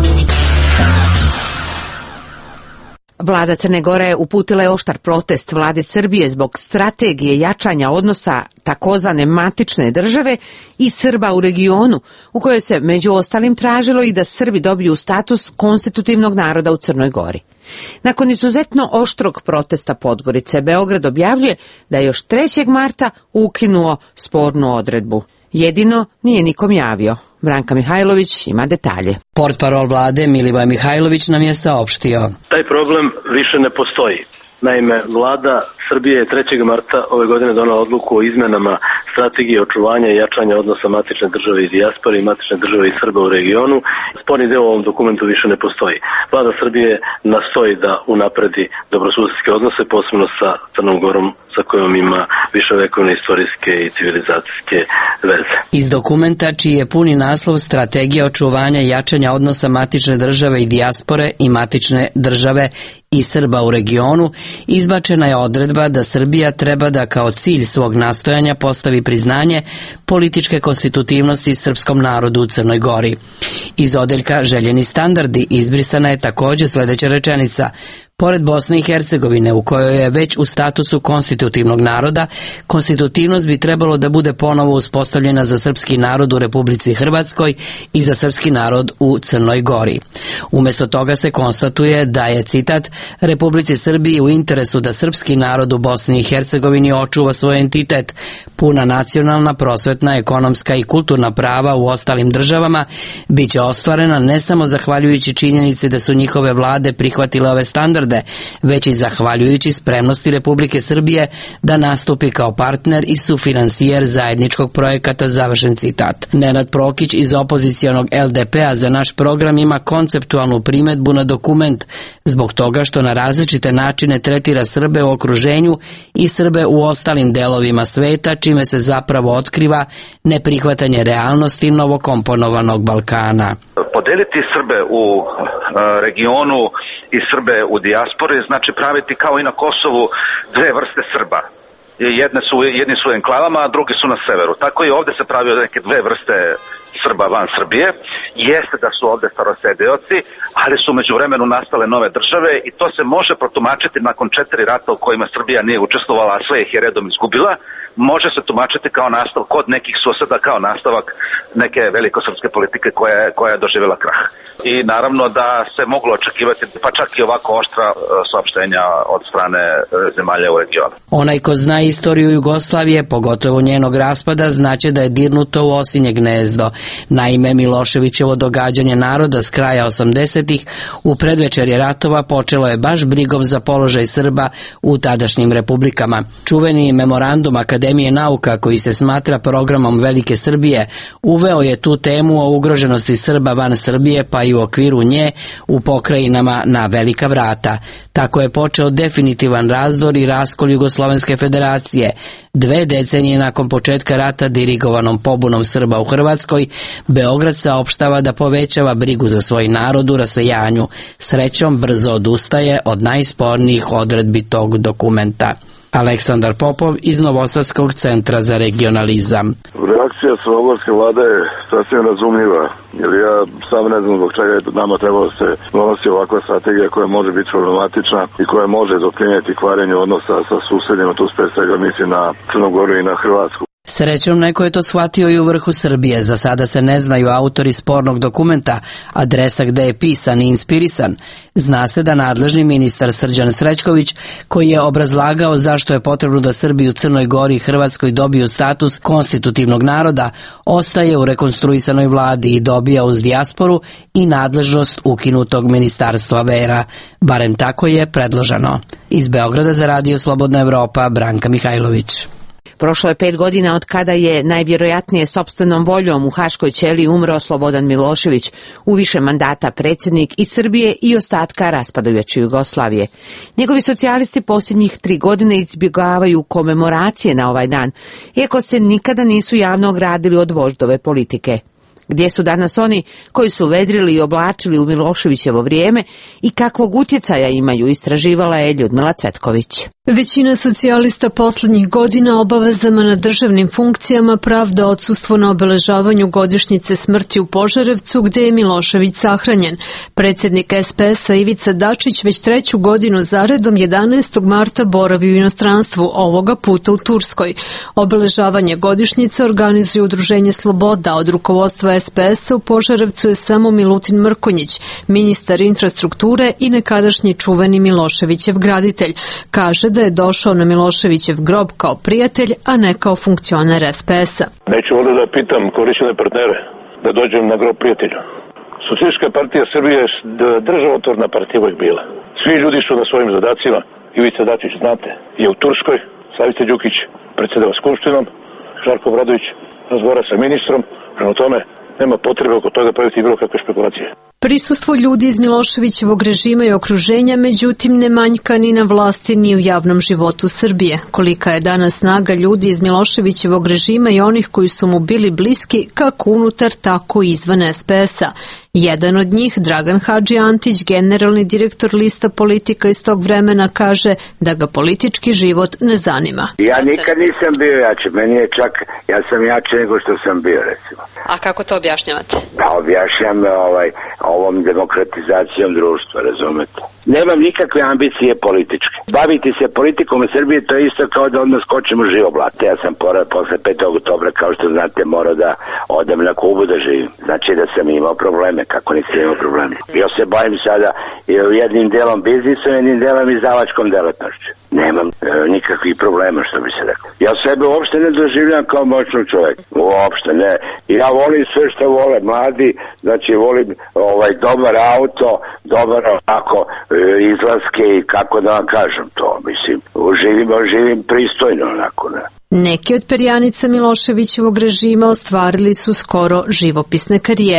Vlada Crne Gore uputila je oštar protest vlade Srbije zbog strategije jačanja odnosa takozvane matične države i Srba u regionu, u kojoj se među ostalim tražilo i da Srbi dobiju status konstitutivnog naroda u Crnoj Gori. Nakon izuzetno oštrog protesta Podgorice, Beograd objavljuje da je još trećeg marta ukinuo spornu odredbu. Jedino nije nikom javio. Branka Mihajlović ima detalje. Portparol vlade Milivoj Mihajlović nam je saopštio. Taj problem više ne postoji. Naime, vlada Srbije je trećeg marta ove godine donela odluku o izmenama strategije očuvanja i jačanja odnosa matične države i dijaspore i matične države i Srba u regionu. Sporni deo u ovom dokumentu više ne postoji. Vlada Srbije nastoji da unapredi dobrosusedske odnose, posebno sa Crnom Gorom, sa kojom ima viševekovne istorijske i civilizacijske veze. Iz dokumenta, čiji je puni naslov Strategija očuvanja i jačanja odnosa matične države i dijaspore i matične države i Srba u regionu, izbačena je odredba da Srbija treba da kao cilj svog nastojanja postavi priznanje političke konstitutivnosti srpskom narodu u Crnoj Gori. Iz odeljka Željeni standardi izbrisana je također sljedeća rečenica: pored Bosne i Hercegovine, u kojoj je već u statusu konstitutivnog naroda, konstitutivnost bi trebalo da bude ponovo uspostavljena za srpski narod u Republici Hrvatskoj i za srpski narod u Crnoj Gori. Umjesto toga se konstatuje da je, citat, Republici Srbiji u interesu da srpski narod u Bosni i Hercegovini očuva svoj entitet, puna nacionalna, prosvetna, ekonomska i kulturna prava u ostalim državama bit će ostvarena ne samo zahvaljujući činjenici da su njihove vlade prihvatile ove standarde, već i zahvaljujući spremnosti Republike Srbije da nastupi kao partner i sufinansijer zajedničkog projekata, završen citat. Nenad Prokić iz opozicionog L D P-a za naš program ima konceptualnu primedbu na dokument zbog toga što na različite načine tretira Srbe u okruženju i Srbe u ostalim delovima sveta, čime se zapravo otkriva neprihvatanje realnosti novokomponovanog Balkana. Podeliti Srbe u regionu i Srbe u dijaspori znači praviti kao i na Kosovu dve vrste Srba. Jedne su, jedni su u enklavama, a drugi su na severu. Tako i ovdje se pravi neke dve vrste Srba van Srbije, jeste da su ovde starosedeoci, ali su među vremenu nastale nove države i to se može protumačiti nakon četiri rata u kojima Srbija nije učestvovala, a sve ih je redom izgubila, može se tumačiti kao nastavak kod nekih suseda, kao nastavak neke velikosrpske politike koja je, koja je doživjela krah. I naravno da se moglo očekivati pa čak i ovako oštra saopštenja od strane zemalja u regionu. Onaj ko zna istoriju Jugoslavije, pogotovo njenog raspada, znaće da je dirnuto u osinje gnezdo. Naime, Miloševićevo događanje naroda s kraja osamdesetih u predvečerje ratova počelo je baš brigom za položaj Srba u tadašnjim republikama. Čuveni memorandum Akademije nauka, koji se smatra programom Velike Srbije, uveo je tu temu o ugroženosti Srba van Srbije, pa i u okviru nje u pokrajinama na velika vrata. Tako je počeo definitivan razdor i raskol Jugoslovenske federacije. Dve decenije nakon početka rata dirigovanom pobunom Srba u Hrvatskoj, Beograd saopštava da povećava brigu za svoj narod u rasejanju. Srećom brzo odustaje od najspornijih odredbi tog dokumenta. Aleksandar Popov iz Novosadskog centra za regionalizam. Reakcija crnogorske vlade je sasvim razumljiva, jer ja sam ne znam zbog čega je nama trebalo da se donosi ovakva strategija koja može biti problematična i koja može doprinijeti kvarenju odnosa sa susedima, tu pre svega mislim na Crnogoru i na Hrvatsku. Srećom neko je to shvatio i u vrhu Srbije. Za sada se ne znaju autori spornog dokumenta, adresa gde je pisan i inspirisan. Zna se da nadležni ministar Srđan Srećković, koji je obrazlagao zašto je potrebno da Srbi u Crnoj Gori i Hrvatskoj dobiju status konstitutivnog naroda, ostaje u rekonstruisanoj vladi i dobija uz dijasporu i nadležnost ukinutog ministarstva vera. Barem tako je predloženo. Iz Beograda za Radio Slobodna Evropa, Branka Mihajlović. Prošlo je pet godina od kada je najvjerojatnije sopstvenom voljom u Haškoj ćeliji umro Slobodan Milošević, u više mandata predsjednik i Srbije i ostatka raspadajuće Jugoslavije. Njegovi socijalisti posljednjih tri godine izbjegavaju komemoracije na ovaj dan, iako se nikada nisu javno ogradili od voždove politike. Gdje su danas oni koji su vedrili i oblačili u Miloševićevo vrijeme i kakvog utjecaja imaju, istraživala je Ljudmila Cvetković. Većina socijalista posljednjih godina obavezama na državnim funkcijama pravda odsustvo na obeležavanju godišnjice smrti u Požarevcu, gdje je Milošević sahranjen. Predsjednik es pe es-a Ivica Dačić već treću godinu zaredom jedanaestog marta boravi u inostranstvu, ovoga puta u Turskoj. Obeležavanje godišnjice organizuje Udruženje Sloboda. Od rukovodstva es pe es-a u Požarevcu je samo Milutin Mrkonjić, ministar infrastrukture i nekadašnji čuveni Miloševićev graditelj. Kaže da je došao na Miloševićev grob kao prijatelj, a ne kao funkcioner es pe es-a. Neću ovdje da pitam koalicijne partnere da dođem na grob prijatelju. Socijalistička partija Srbije je državotvorna partija uvijek bila. Svi ljudi su na svojim zadacima. Ivica Dačić, znate, je u Turskoj, Slavica Đukić predsjedava skupštinom, Žarko Obradović razgovara sa ministrom, prema tome nema potrebe oko toga praviti bilo kakve špekulacije. Prisustvo ljudi iz Miloševićevog režima i okruženja, međutim, ne manjka ni na vlasti ni u javnom životu Srbije. Kolika je danas snaga ljudi iz Miloševićevog režima i onih koji su mu bili bliski, kako unutar, tako i izvan es pe es-a. Jedan od njih, Dragan Hadži Antić, generalni direktor lista politika iz tog vremena, kaže da ga politički život ne zanima. Ja nikad nisam bio jači, meni je čak, ja sam jači nego što sam bio, recimo. A kako to objašnjavate? Pa objašnjam ovaj, ovom demokratizacijom društva, razumete. Nemam nikakve ambicije političke. Baviti se politikom u Srbiji to je isto kao da odmah skočimo živoblat. Ja sam porad posle petog oktobra, kao što znate, morao da odem na Kubu da živim. Znači da sam imao probleme, kako nisam imao probleme. Ja se bavim sada jednim delom biznisom, jednim delom izdavačkom delatnošću. Nemam e, nikakvih problema, što bi se rekao. Ja sebe uopšte ne doživljam kao moćnog čovjeka. Uopšte ne. Ja volim sve što vole mladi, znači volim ovaj dobar auto, dobar ovako e, izlaske i kako da vam kažem to. Mislim, živim, živim pristojno onako, ne. Neki od perjanica Miloševićevog režima ostvarili su skoro živopisne karijere.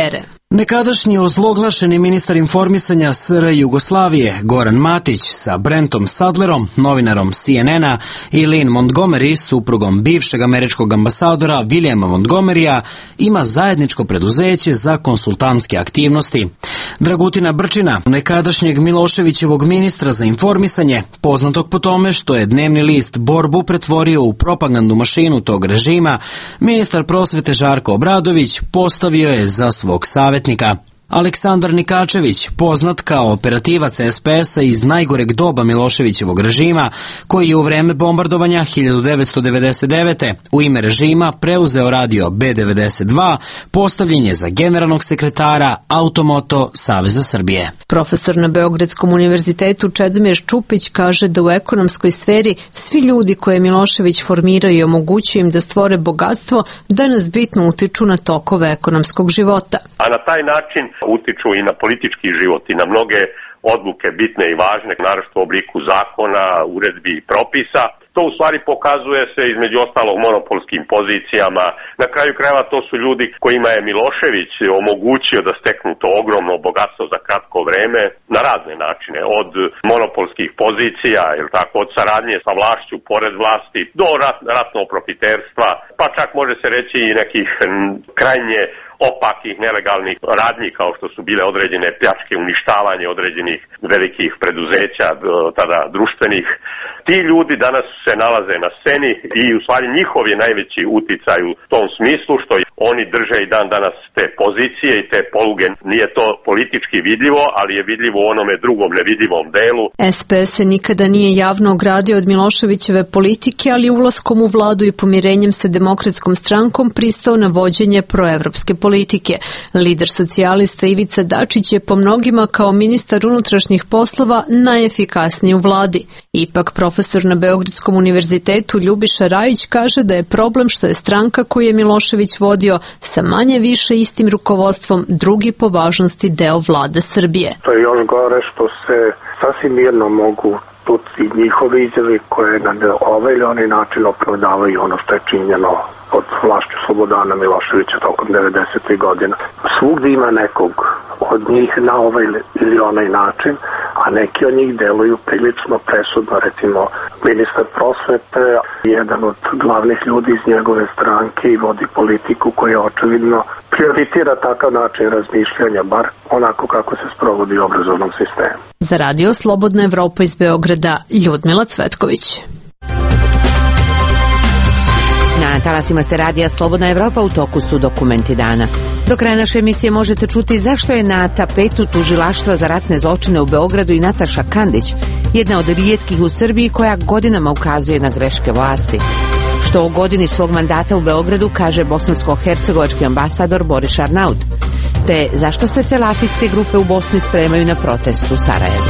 Nekadašnji ozloglašeni ministar informisanja S R Jugoslavije Goran Matić sa Brentom Sadlerom, novinarom C N N-a, i Lynn Montgomery, suprugom bivšeg američkog ambasadora Williama Montgomerya, ima zajedničko preduzeće za konsultantske aktivnosti. Dragutina Brčina, nekadašnjeg Miloševićevog ministra za informisanje, poznatog po tome što je dnevni list Borbu pretvorio u propagandnu mašinu tog režima, ministar prosvete Žarko Obradović postavio je za svog savjetnika. Aleksandar Nikačević, poznat kao operativac S P S-a iz najgoreg doba Miloševićevog režima, koji je u vreme bombardovanja hiljadu devetsto devedeset devete. u ime režima preuzeo radio B devedeset dva, postavljen je za generalnog sekretara Automoto Saveza Srbije. Profesor na Beogradskom univerzitetu Čedomir Čupić kaže da u ekonomskoj sferi svi ljudi koje Milošević formirao i omogućio im da stvore bogatstvo danas bitno utiču na tokove ekonomskog života. A na taj način utiču i na politički život i na mnoge odluke bitne i važne, naročito u obliku zakona, uredbi i propisa. To u stvari pokazuje se između ostalog monopolskim pozicijama. Na kraju krajeva to su ljudi kojima je Milošević omogućio da steknu to ogromno bogatstvo za kratko vreme na razne načine. Od monopolskih pozicija, ili tako, od saradnje sa vlašću pored vlasti do rat, ratnog profiterstva, pa čak može se reći i nekih krajnje opakih nelegalnih radnji kao što su bile određene pljačke, uništavanje određenih velikih preduzeća, tada društvenih. Ti ljudi danas se nalaze na sceni i u stvari njihov je najveći uticaj u tom smislu što oni drže i dan danas te pozicije i te poluge. Nije to politički vidljivo, ali je vidljivo u onome drugom nevidljivom delu. S P S se nikada nije javno ogradio od Miloševićeve politike, ali ulaskom u vladu i pomirenjem sa Demokratskom strankom pristao na vođenje proevropske politike. Lider socijalista Ivica Dačić je po mnogima kao ministar unutrašnjih poslova najefikasniji u vladi. Ipak profesor na Beogradskom univerzitetu Ljubiša Rajić kaže da je problem što je stranka koju je Milošević vodio sa manje više istim rukovodstvom drugi po važnosti deo vlade Srbije. To je još gore što se sasvim mirno mogu tuti njihovi izjavi koje na ovaj ili onaj način opravdavaju ono što je činjeno od vlašću Slobodana Miloševića tokom devedesetih godina. Svugdje ima nekog od njih na ovaj ili onaj način, a neki od njih deluju prilično presudno, recimo ministar prosvete, jedan od glavnih ljudi iz njegove stranke i vodi politiku koja očevidno prioritira takav način razmišljanja, bar onako kako se sprovodi u obrazovnom sistemu. Za radio Slobodna Evropa iz Beograda, Ljudmila Cvetković. Na talasima ste radija Slobodna Evropa, u toku su dokumenti dana. Do kraja naše emisije možete čuti zašto je na tapetu tužilaštva za ratne zločine u Beogradu i Nataša Kandić, jedna od rijetkih u Srbiji koja godinama ukazuje na greške vlasti. Što o godini svog mandata u Beogradu kaže bosansko-hercegovački ambasador Boris Arnaud. Te zašto se selafijske grupe u Bosni spremaju na protest u Sarajevu.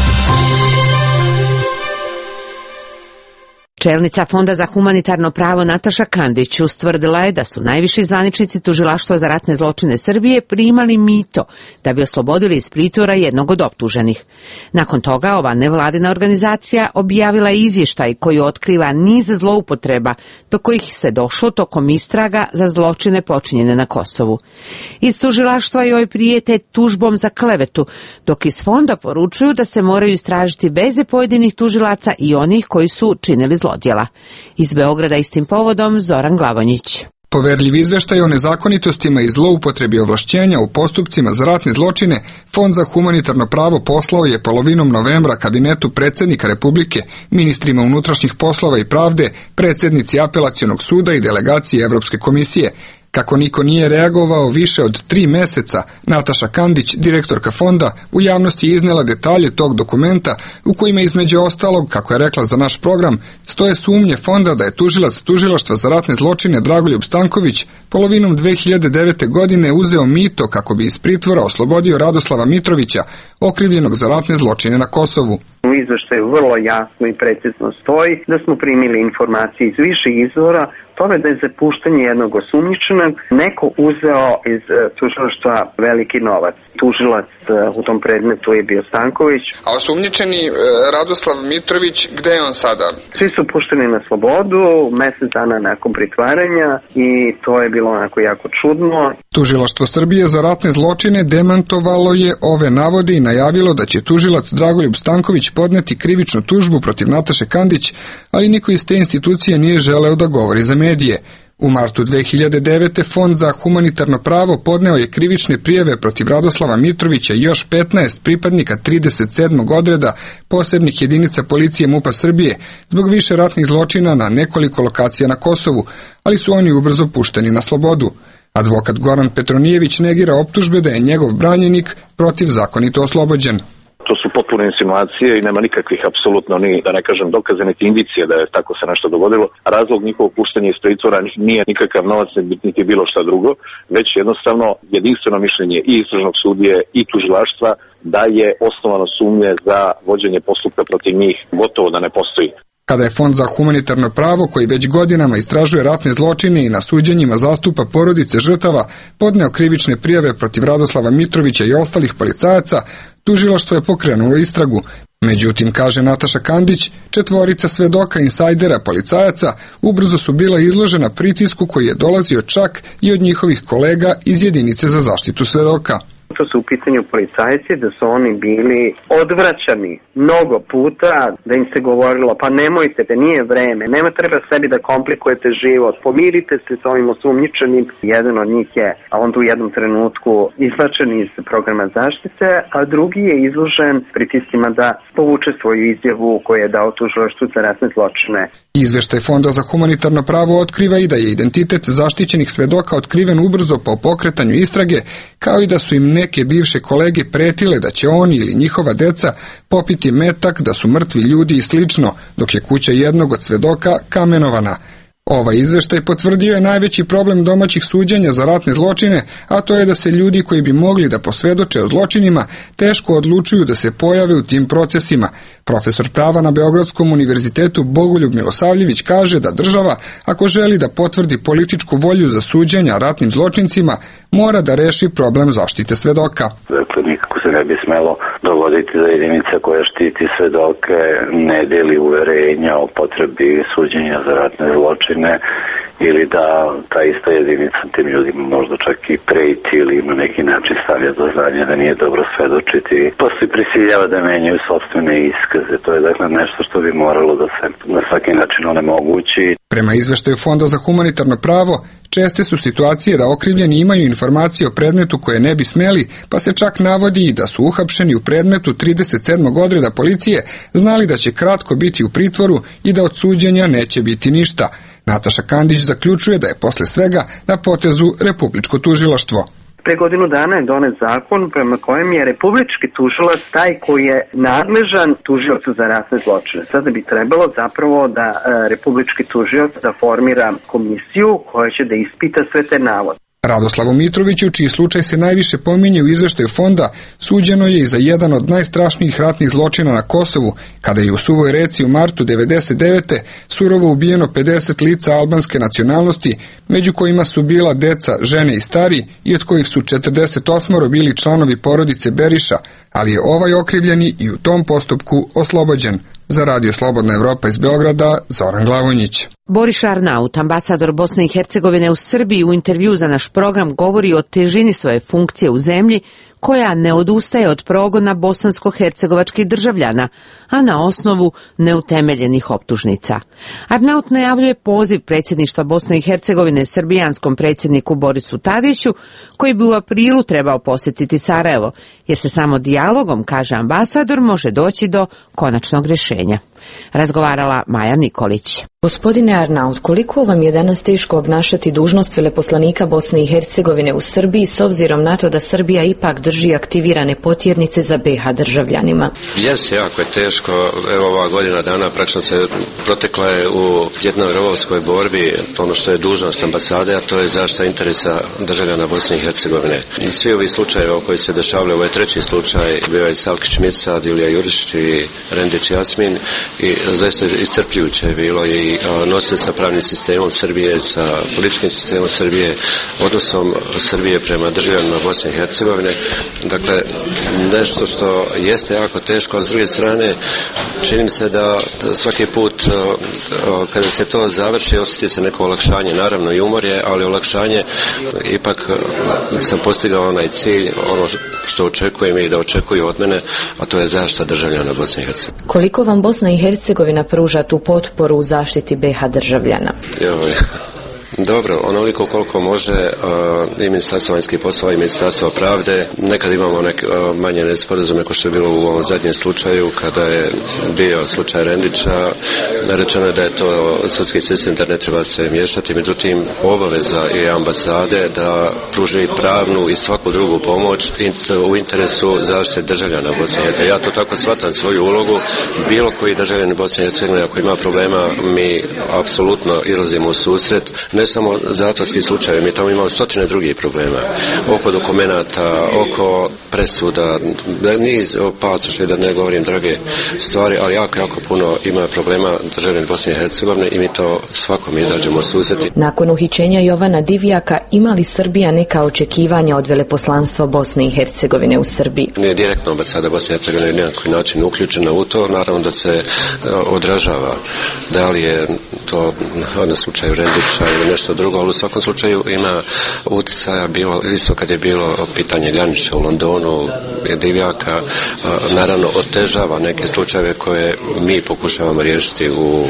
Čelnica Fonda za humanitarno pravo Nataša Kandić ustvrdila je da su najviši zvaničnici tužilaštva za ratne zločine Srbije primali mito da bi oslobodili iz pritvora jednog od optuženih. Nakon toga ova nevladina organizacija objavila je izvještaj koji otkriva niz zloupotreba do kojih se došlo tokom istraga za zločine počinjene na Kosovu. Iz tužilaštva joj prijete tužbom za klevetu, dok iz fonda poručuju da se moraju istražiti veze pojedinih tužilaca i onih koji su činili zločine. Odjela. Iz Beograda istim povodom Zoran Glavonjić. Poverljiv izveštaj o nezakonitostima i zloupotrebi ovlašćenja u postupcima za ratne zločine Fond za humanitarno pravo poslao je polovinom novembra kabinetu predsjednika Republike, ministrima unutrašnjih poslova i pravde, predsjednici apelacionog suda i delegacije Evropske komisije. Kako niko nije reagovao više od tri meseca, Nataša Kandić, direktorka fonda, u javnosti je iznela detalje tog dokumenta u kojima između ostalog, kako je rekla za naš program, stoje sumnje fonda da je tužilac tužilaštva za ratne zločine Dragoljub Stanković polovinom dve hiljade devete. godine uzeo mito kako bi iz pritvora oslobodio Radoslava Mitrovića, okrivljenog za ratne zločine na Kosovu. U izveštaju vrlo jasno i precizno stoji da smo primili informacije iz više izvora tome da je za puštanje jednog osumnjičenog neko uzeo iz tužilaštva veliki novac. Tužilac u tom predmetu je bio Stanković. A osumnjičeni Radoslav Mitrović, gde je on sada? Svi su pušteni na slobodu mesec dana nakon pritvaranja i to je bilo onako jako čudno. Tužilaštvo Srbije za ratne zločine demantovalo je ove navode i najavilo da će tužilac Dragoljub Stanković podneti krivičnu tužbu protiv Nataše Kandić, ali niko iz te institucije nije želeo da govori za medije. U martu dve hiljade devete. Fond za humanitarno pravo podneo je krivične prijave protiv Radoslava Mitrovića i još petnaest pripadnika trideset sedmog odreda posebnih jedinica policije MUP-a Srbije zbog više ratnih zločina na nekoliko lokacija na Kosovu, ali su oni ubrzo pušteni na slobodu. Advokat Goran Petronijević negira optužbe da je njegov branjenik protivzakonito oslobođen. To su potpune insinuacije i nema nikakvih apsolutno ni, da ne kažem, dokaze niti indicije da je tako se nešto dogodilo. Razlog njihovog puštanja iz pritvora nije nikakav novac niti bilo šta drugo, već jednostavno jedinstveno mišljenje i istražnog sudije i tužilaštva da je osnovano sumnje za vođenje postupka protiv njih gotovo da ne postoji. Kada je Fond za humanitarno pravo, koji već godinama istražuje ratne zločine i na suđenjima zastupa porodice žrtava, podneo krivične prijave protiv Radoslava Mitrovića i ostalih policajaca, tužilaštvo je pokrenulo istragu. Međutim, kaže Nataša Kandić, četvorica svedoka insajdera policajaca ubrzo su bila izložena pritisku koji je dolazio čak i od njihovih kolega iz jedinice za zaštitu svedoka. To su u pitanju policajci, da su oni bili odvraćani mnogo puta, da im se govorilo pa nemojte, da nije vreme, nema treba sebi da komplikujete život, pomirite se s ovim osumnjičenim. Jedan od njih je onda u jednom trenutku izbačen iz programa zaštite, a drugi je izložen pritiscima da povuče svoju izjavu koju je dao tužilaštvu za ratne zločine. Izveštaj Fonda za humanitarno pravo otkriva i da je identitet zaštićenih svedoka otkriven ubrzo po pokretanju istrage, kao i da su im neke bivše kolege pretile da će oni ili njihova deca popiti metak, da su mrtvi ljudi i slično, dok je kuća jednog od svedoka kamenovana. Ovaj izveštaj potvrdio je najveći problem domaćih suđenja za ratne zločine, a to je da se ljudi koji bi mogli da posvedoče o zločinima teško odlučuju da se pojave u tim procesima. Profesor prava na Beogradskom univerzitetu Bogoljub Milosavljević kaže da država, ako želi da potvrdi političku volju za suđenja ratnim zločincima, mora da reši problem zaštite svedoka. Dakle, nikako se ne bi smelo dogoditi da jedinica koja štiti svedoke ne deli uverenja o potrebi suđenja za ratne zločine ili da ta ista jedinica tim ljudima možda čak i preti ili na neki način stavlja do znanja da nije dobro svedočiti. Posto i prisiljava da menjaju sopstvene iskaze. To je dakle nešto što bi moralo da se na svaki način onemogući. Prema izveštaju Fonda za humanitarno pravo, česte su situacije da okrivljeni imaju informacije o predmetu koje ne bi smeli, pa se čak navodi i da su uhapšeni u predmetu trideset sedmog odreda policije, znali da će kratko biti u pritvoru i da od suđenja neće biti ništa. Nataša Kandić zaključuje da je posle svega na potezu republičko tužilaštvo. Pre godinu dana je donet zakon prema kojem je republički tužilac taj koji je nadležan tužiocu za ratne zločine. Sada bi trebalo zapravo da e, republički tužilac da formira komisiju koja će da ispita sve te navode. Radoslavu Mitroviću, čiji slučaj se najviše pominje u izveštaju fonda, suđeno je i za jedan od najstrašnijih ratnih zločina na Kosovu, kada je u Suvoj Reci u martu devedeset devete. surovo ubijeno pedeset lica albanske nacionalnosti, među kojima su bila deca, žene i stari, i od kojih su četrdeset osam bili članovi porodice Beriša, ali je ovaj okrivljeni i u tom postupku oslobođen. Za Radio Slobodna Evropa iz Beograda, Zoran Glavonjić. Boris Arnaut, ambasador Bosne i Hercegovine u Srbiji, u intervju za naš program govori o težini svoje funkcije u zemlji koja ne odustaje od progona bosansko-hercegovačkih državljana, a na osnovu neutemeljenih optužnica. Arnaut najavljuje poziv predsjedništva Bosne i Hercegovine srbijanskom predsjedniku Borisu Tadiću, koji bi u aprilu trebao posjetiti Sarajevo, jer se samo dijalogom, kaže ambasador, može doći do konačnog rješenja. Razgovarala Maja Nikolić. Gospodine Arnaut, koliko vam je danas teško obnašati dužnost veleposlanika Bosne i Hercegovine u Srbiji s obzirom na to da Srbija ipak drži aktivirane potjernice za be ha državljanima? Jeste, jako je teško. Evo, ova godina dana praktično se protekla je u jednoj rovovskoj borbi, ono što je dužnost ambasade, a to je zaštita interesa državljana Bosne i Hercegovine. I svi ovi slučajevi koji se dešavaju, ovo je treći slučaj, bio je Salkić Mirsad, Ilija Jurišić i Rendić Jasmin, i zaista iscrpljujuće je bilo i nosili sa pravnim sistemom Srbije, sa političkim sistemom Srbije, odnosom Srbije prema državljanima Bosne i Hercegovine. Dakle, nešto što jeste jako teško, a s druge strane čini mi se da svaki put kada se to završi osjeti se neko olakšanje, naravno i umor je, ali olakšanje ipak sam postigao onaj cilj, ono što očekujem i da očekuju od mene, a to je zaštita državljana Bosne i Hercegovine. Koliko vam Bosna i Hercegovina pruža tu potporu u zaštiti be ha državljana? Joj. Dobro, onoliko koliko može uh, i Ministarstvo vanjskih poslova i Ministarstvo pravde. Nekad imamo neke uh, manje nesporazume kao što je bilo u ovom zadnjem slučaju kada je bio slučaj Rendića. Rečeno je da je to sudski sistem, da ne treba se miješati, međutim obaveza je ambasade da pruži pravnu i svaku drugu pomoć u interesu zaštite državljana Bosne i Hercegovine. Ja to tako shvatam svoju ulogu. Bilo koji državljanin Bosne i Hercegovine ako ima problema, mi apsolutno izlazimo u susret. Ne samo zatvorski slučajevi, mi tamo imamo stotine drugih problema. Oko dokumenata, oko presuda, niz pasoša, da ne govorim drage stvari, ali jako, jako puno ima problema državljana Bosne i Hercegovine i mi to svakom izađemo u susret. Nakon uhićenja Jovana Divjaka, ima li Srbija neka očekivanja od veleposlanstva Bosne i Hercegovine u Srbiji? Nije direktno ambasada Bosne i Hercegovine na neki način uključena u to, naravno da se odražava da li je to na slučaju Rendića ili nešto drugo, ali u svakom slučaju ima utjecaja, bilo isto kad je bilo pitanje Ganića u Londonu, Divjaka, naravno otežava neke slučajeve koje mi pokušavamo riješiti u, u,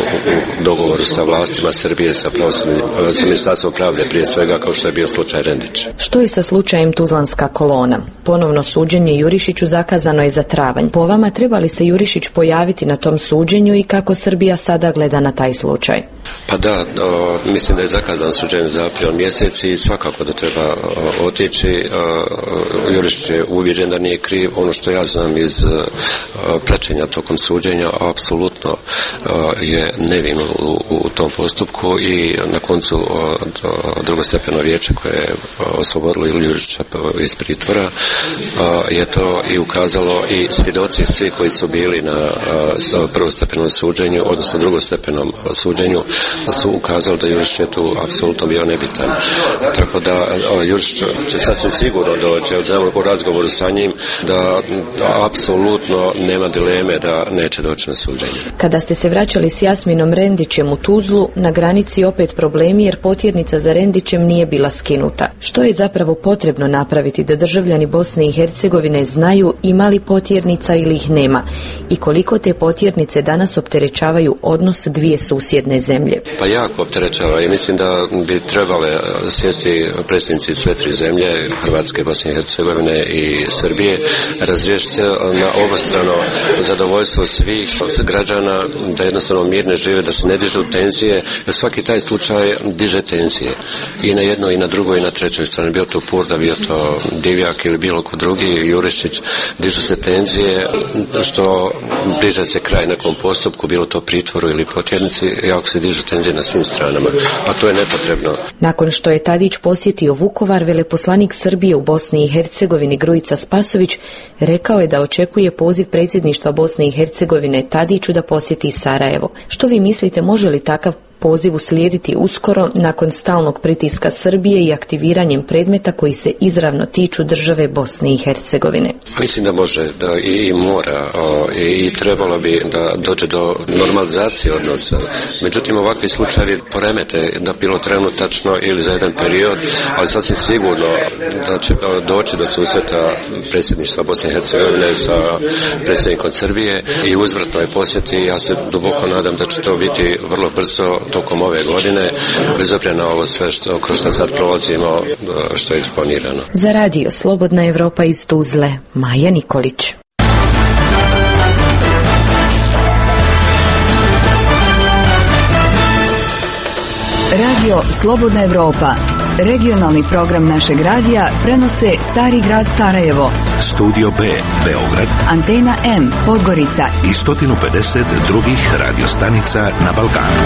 u dogovoru sa vlastima Srbije, sa, sa Ministarstvom pravde prije svega, kao što je bio slučaj Rendić. Što je sa slučajem Tuzlanska kolona? Ponovno suđenje Jurišiću zakazano je za travanj. Po vama treba li se Jurišić pojaviti na tom suđenju i kako Srbija sada gleda na taj slučaj? Pa da, o, mislim da je zakazan suđenje za april mjesec i svakako da treba o, otići. Jurišić je uvjeren da nije kriv. Ono što ja znam iz o, praćenja tokom suđenja, apsolutno o, je nevin u, u tom postupku i na koncu o, o, drugostepeno vijeće koje je oslobodilo Jurišića iz pritvora o, je to i ukazalo i svjedoci svi koji su bili na prvostepenom suđenju, odnosno drugostepenom suđenju, su ukazali da Jurišić je tu apsolutno bio nebitan. Tako da Jurišić će sasvim sigurno doći, znamo u razgovoru sa njim da, da apsolutno nema dileme da neće doći na suđenje. Kada ste se vraćali s Jasminom Rendićem u Tuzlu, na granici opet problemi jer potjernica za Rendićem nije bila skinuta. Što je zapravo potrebno napraviti da državljani Bosne i Hercegovine znaju ima li potjernica ili ih nema i koliko te potjernice danas opterećavaju odnos dvije susjedne zemlje? Pa jako opterećava i mislim da bi trebale sjesti predsjednici sve tri zemlje, Hrvatske, Bosne i Hercegovine i Srbije, razriješiti na obostrano zadovoljstvo svih građana da jednostavno mirne žive, da se ne dižu tenzije, jer svaki taj slučaj diže tenzije i na jednoj i na drugoj i na trećoj strani, bio to Purda, bio to Divjak ili bilo ko drugi, Jurišić, dižu se tenzije što bliže se kraj nekom postupku, bilo to pritvoru ili potjernici, jako se dižu tenzije na svim stranama, a to je nepotrebno. Nakon što je Tadić posjetio Vukovar, veleposlanik Srbije u Bosni i Hercegovini Grujica Spasović rekao je da očekuje poziv predsjedništva Bosne i Hercegovine Tadiću da posjeti Sarajevo. Što vi mislite, može li takav poziv uslijediti uskoro nakon stalnog pritiska Srbije i aktiviranjem predmeta koji se izravno tiču države Bosne i Hercegovine? Mislim da može da i, i mora o, i, i trebalo bi da dođe do normalizacije odnosa. Međutim, ovakvi slučajevi poremete da bilo trenutačno ili za jedan period, ali sasvim sigurno da će doći do susreta predsjedništva Bosne i Hercegovine sa predsjednikom Srbije i uzvratno je posjeti. Ja se duboko nadam da će to biti vrlo brzo tokom ove godine, bez obzira na ovo sve što, kroz što sad prolazimo, što je eksponirano. Za radio Slobodna Evropa iz Tuzle, Maja Nikolić. Radio Slobodna Evropa. Regionalni program našeg radija prenose Stari grad Sarajevo, Studio B Beograd, Antena M Podgorica i sto pedeset drugih radiostanica na Balkanu.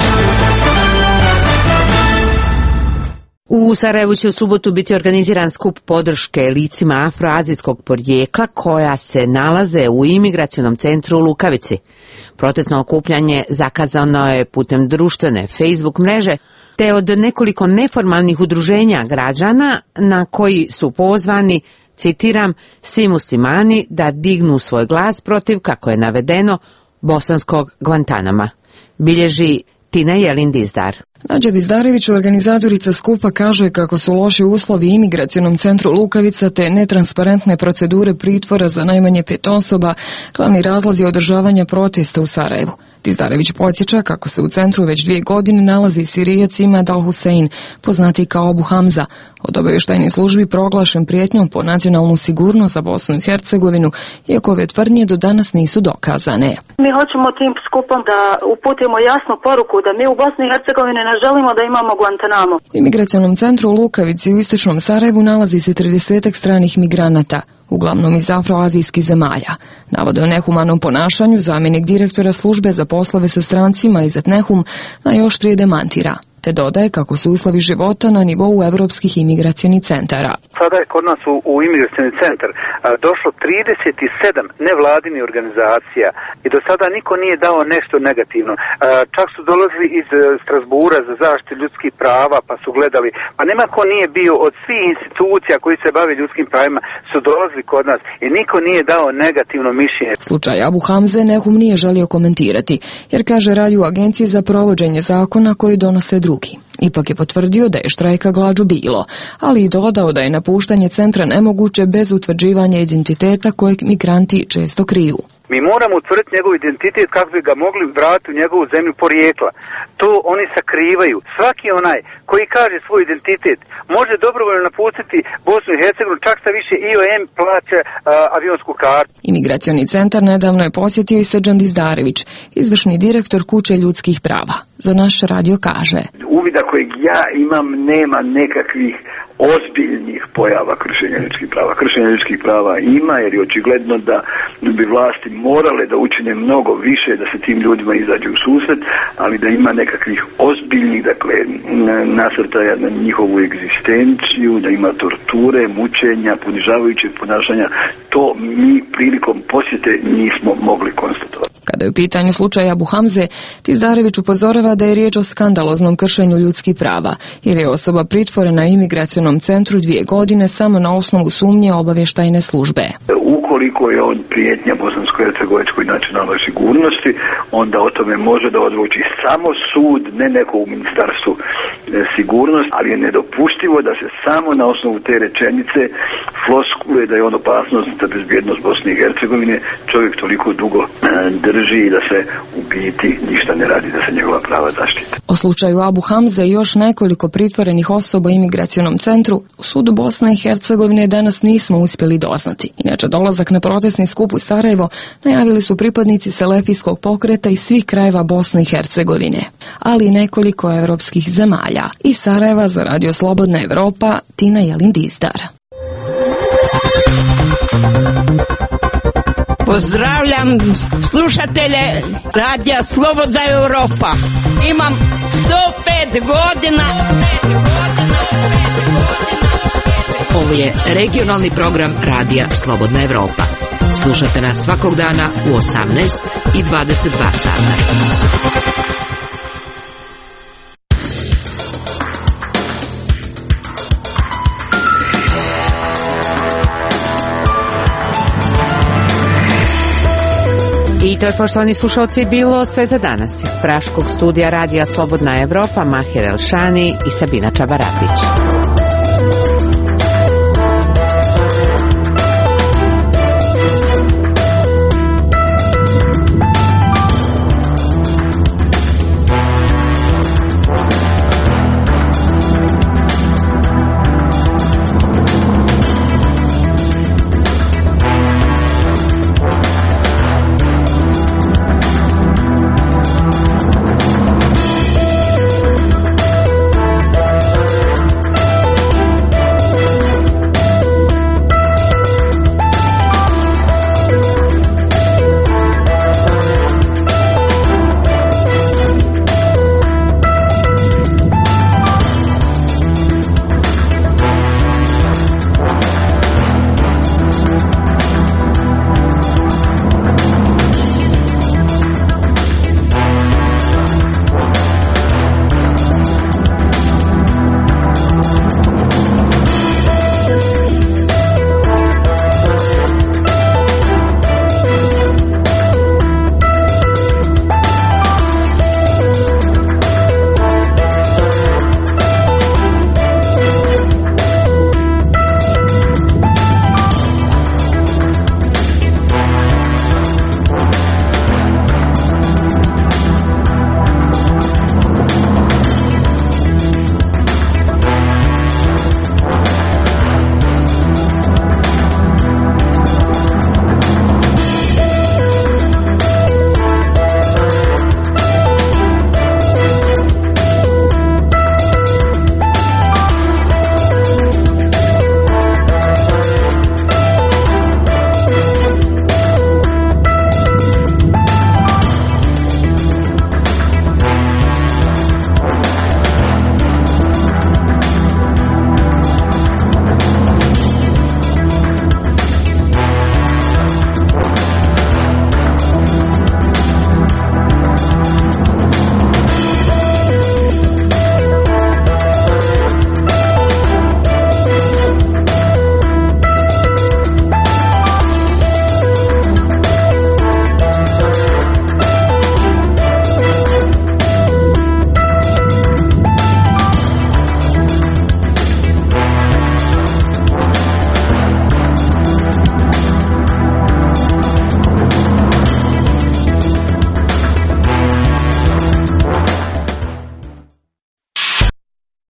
U Sarajevu će u subotu biti organiziran skup podrške licima afroazijskog porijekla koja se nalaze u imigracionom centru u Lukavici. Protestno okupljanje zakazano je putem društvene Facebook mreže te od nekoliko neformalnih udruženja građana na koji su pozvani, citiram, svi muslimani da dignu svoj glas protiv, kako je navedeno, bosanskog Guantanama. Bilježi Tina Jelin Dizdar. Nađa Dizdarević, organizatorica skupa, kaže kako su loši uslovi imigracionom centru Lukavica te netransparentne procedure pritvora za najmanje pet osoba glavni razlozi održavanja protesta u Sarajevu. Dizdarević podsjeća kako se u centru već dvije godine nalazi Sirijac Imad Al-Husein, poznati kao Abu Hamza, od obavještajnih službi proglašen prijetnjom po nacionalnu sigurnost za Bosnu i Hercegovinu, iako ove tvrdnje do danas nisu dokazane. Mi hoćemo tim skupom da uputimo jasnu poruku da mi u Bosni i Hercegovini ne želimo da imamo Guantanamo. U imigracionom centru u Lukavici u istočnom Sarajevu nalazi se tridesetak stranih migranata, uglavnom iz afroazijskih zemalja. Navode o nehumanom ponašanju zamjenik direktora službe za poslove sa strancima iz Etnehum najoštrije demantira, te dodaje kako su uslovi života na nivou evropskih imigracionih centara. Sada je kod nas u, u imigracioni centar a, došlo trideset sedam nevladinih organizacija i do sada niko nije dao nešto negativno. A, čak su dolazili iz a, Strasbura za zaštitu ljudskih prava pa su gledali, pa nema ko nije bio od svih institucija koji se bave ljudskim pravima su dolazili kod nas i niko nije dao negativno mišljenje. Slučaj Abu Hamze Nehum nije želio komentirati, jer kaže radi u agenciji za provođenje zakona koji donose drugi. Ipak je potvrdio da je štrajka glađu bilo, ali i dodao da je napuštanje centra nemoguće bez utvrđivanja identiteta kojeg migranti često kriju. Mi moramo utvrditi njegov identitet kako bi ga mogli vratiti u njegovu zemlju porijekla. To oni sakrivaju. Svaki onaj koji kaže svoj identitet može dobrovoljno napustiti Bosnu i Hercegovinu, čak sa više I O M plaća a, avionsku kartu. Imigracioni centar nedavno je posjetio i Srđan Dizdarević, izvršni direktor Kuće ljudskih prava. Za naš radio kaže: Uvida kojeg ja imam nema nekakvih ozbiljnih pojava kršenja ljudskih prava. Kršenja ljudskih prava ima, jer je očigledno da bi vlasti morale da učine mnogo više da se tim ljudima izađe u susret, ali da ima nekakvih ozbiljnih, dakle, nasrtaja na njihovu egzistenciju, da ima torture, mučenja, ponižavajućeg ponašanja, to mi prilikom posjete nismo mogli konstatovati. Kada je u pitanju slučaja Abu Hamze, Dizdarević upozorava da je riječ o skandaloznom kršenju ljudskih prava, jer je osoba pritvorena u imigracionom centru dvije godine samo na osnovu sumnje obavještajne službe. Ukoliko je on prijetnja bosansko-hercegovačkoj nacionalnoj sigurnosti, onda o tome može da odluči samo sud, ne neko u ministarstvu sigurnosti, ali je nedopustivo da se samo na osnovu te rečenice floskule da je on opasnost za bezbjednost Bosne i Hercegovine čovjek toliko dugo drži i da se u biti ništa ne radi da se njegova prava zaštite. O slučaju Abu Hamze i još nekoliko pritvorenih osoba u imigracionom centru u sudu Bosne i Hercegovine danas nismo uspjeli doznati. Inače, dolazak na protestni skup u Sarajevo najavili su pripadnici selefijskog pokreta iz svih krajeva Bosne i Hercegovine, ali i nekoliko evropskih zemalja. Iz Sarajeva za Radio Slobodna Evropa, Tina Jelin Dizdar. Pozdravljam slušatelje Radija Slobodna Evropa. Imam sto pet godina. Ovo je regionalni program Radija Slobodna Evropa. Slušate nas svakog dana u osamnaest i dvadeset dva sata. I to je, poštovani slušalci, bilo sve za danas. Iz praškog studija Radija Slobodna Evropa, Mahir Elšani i Sabina Čabaratić.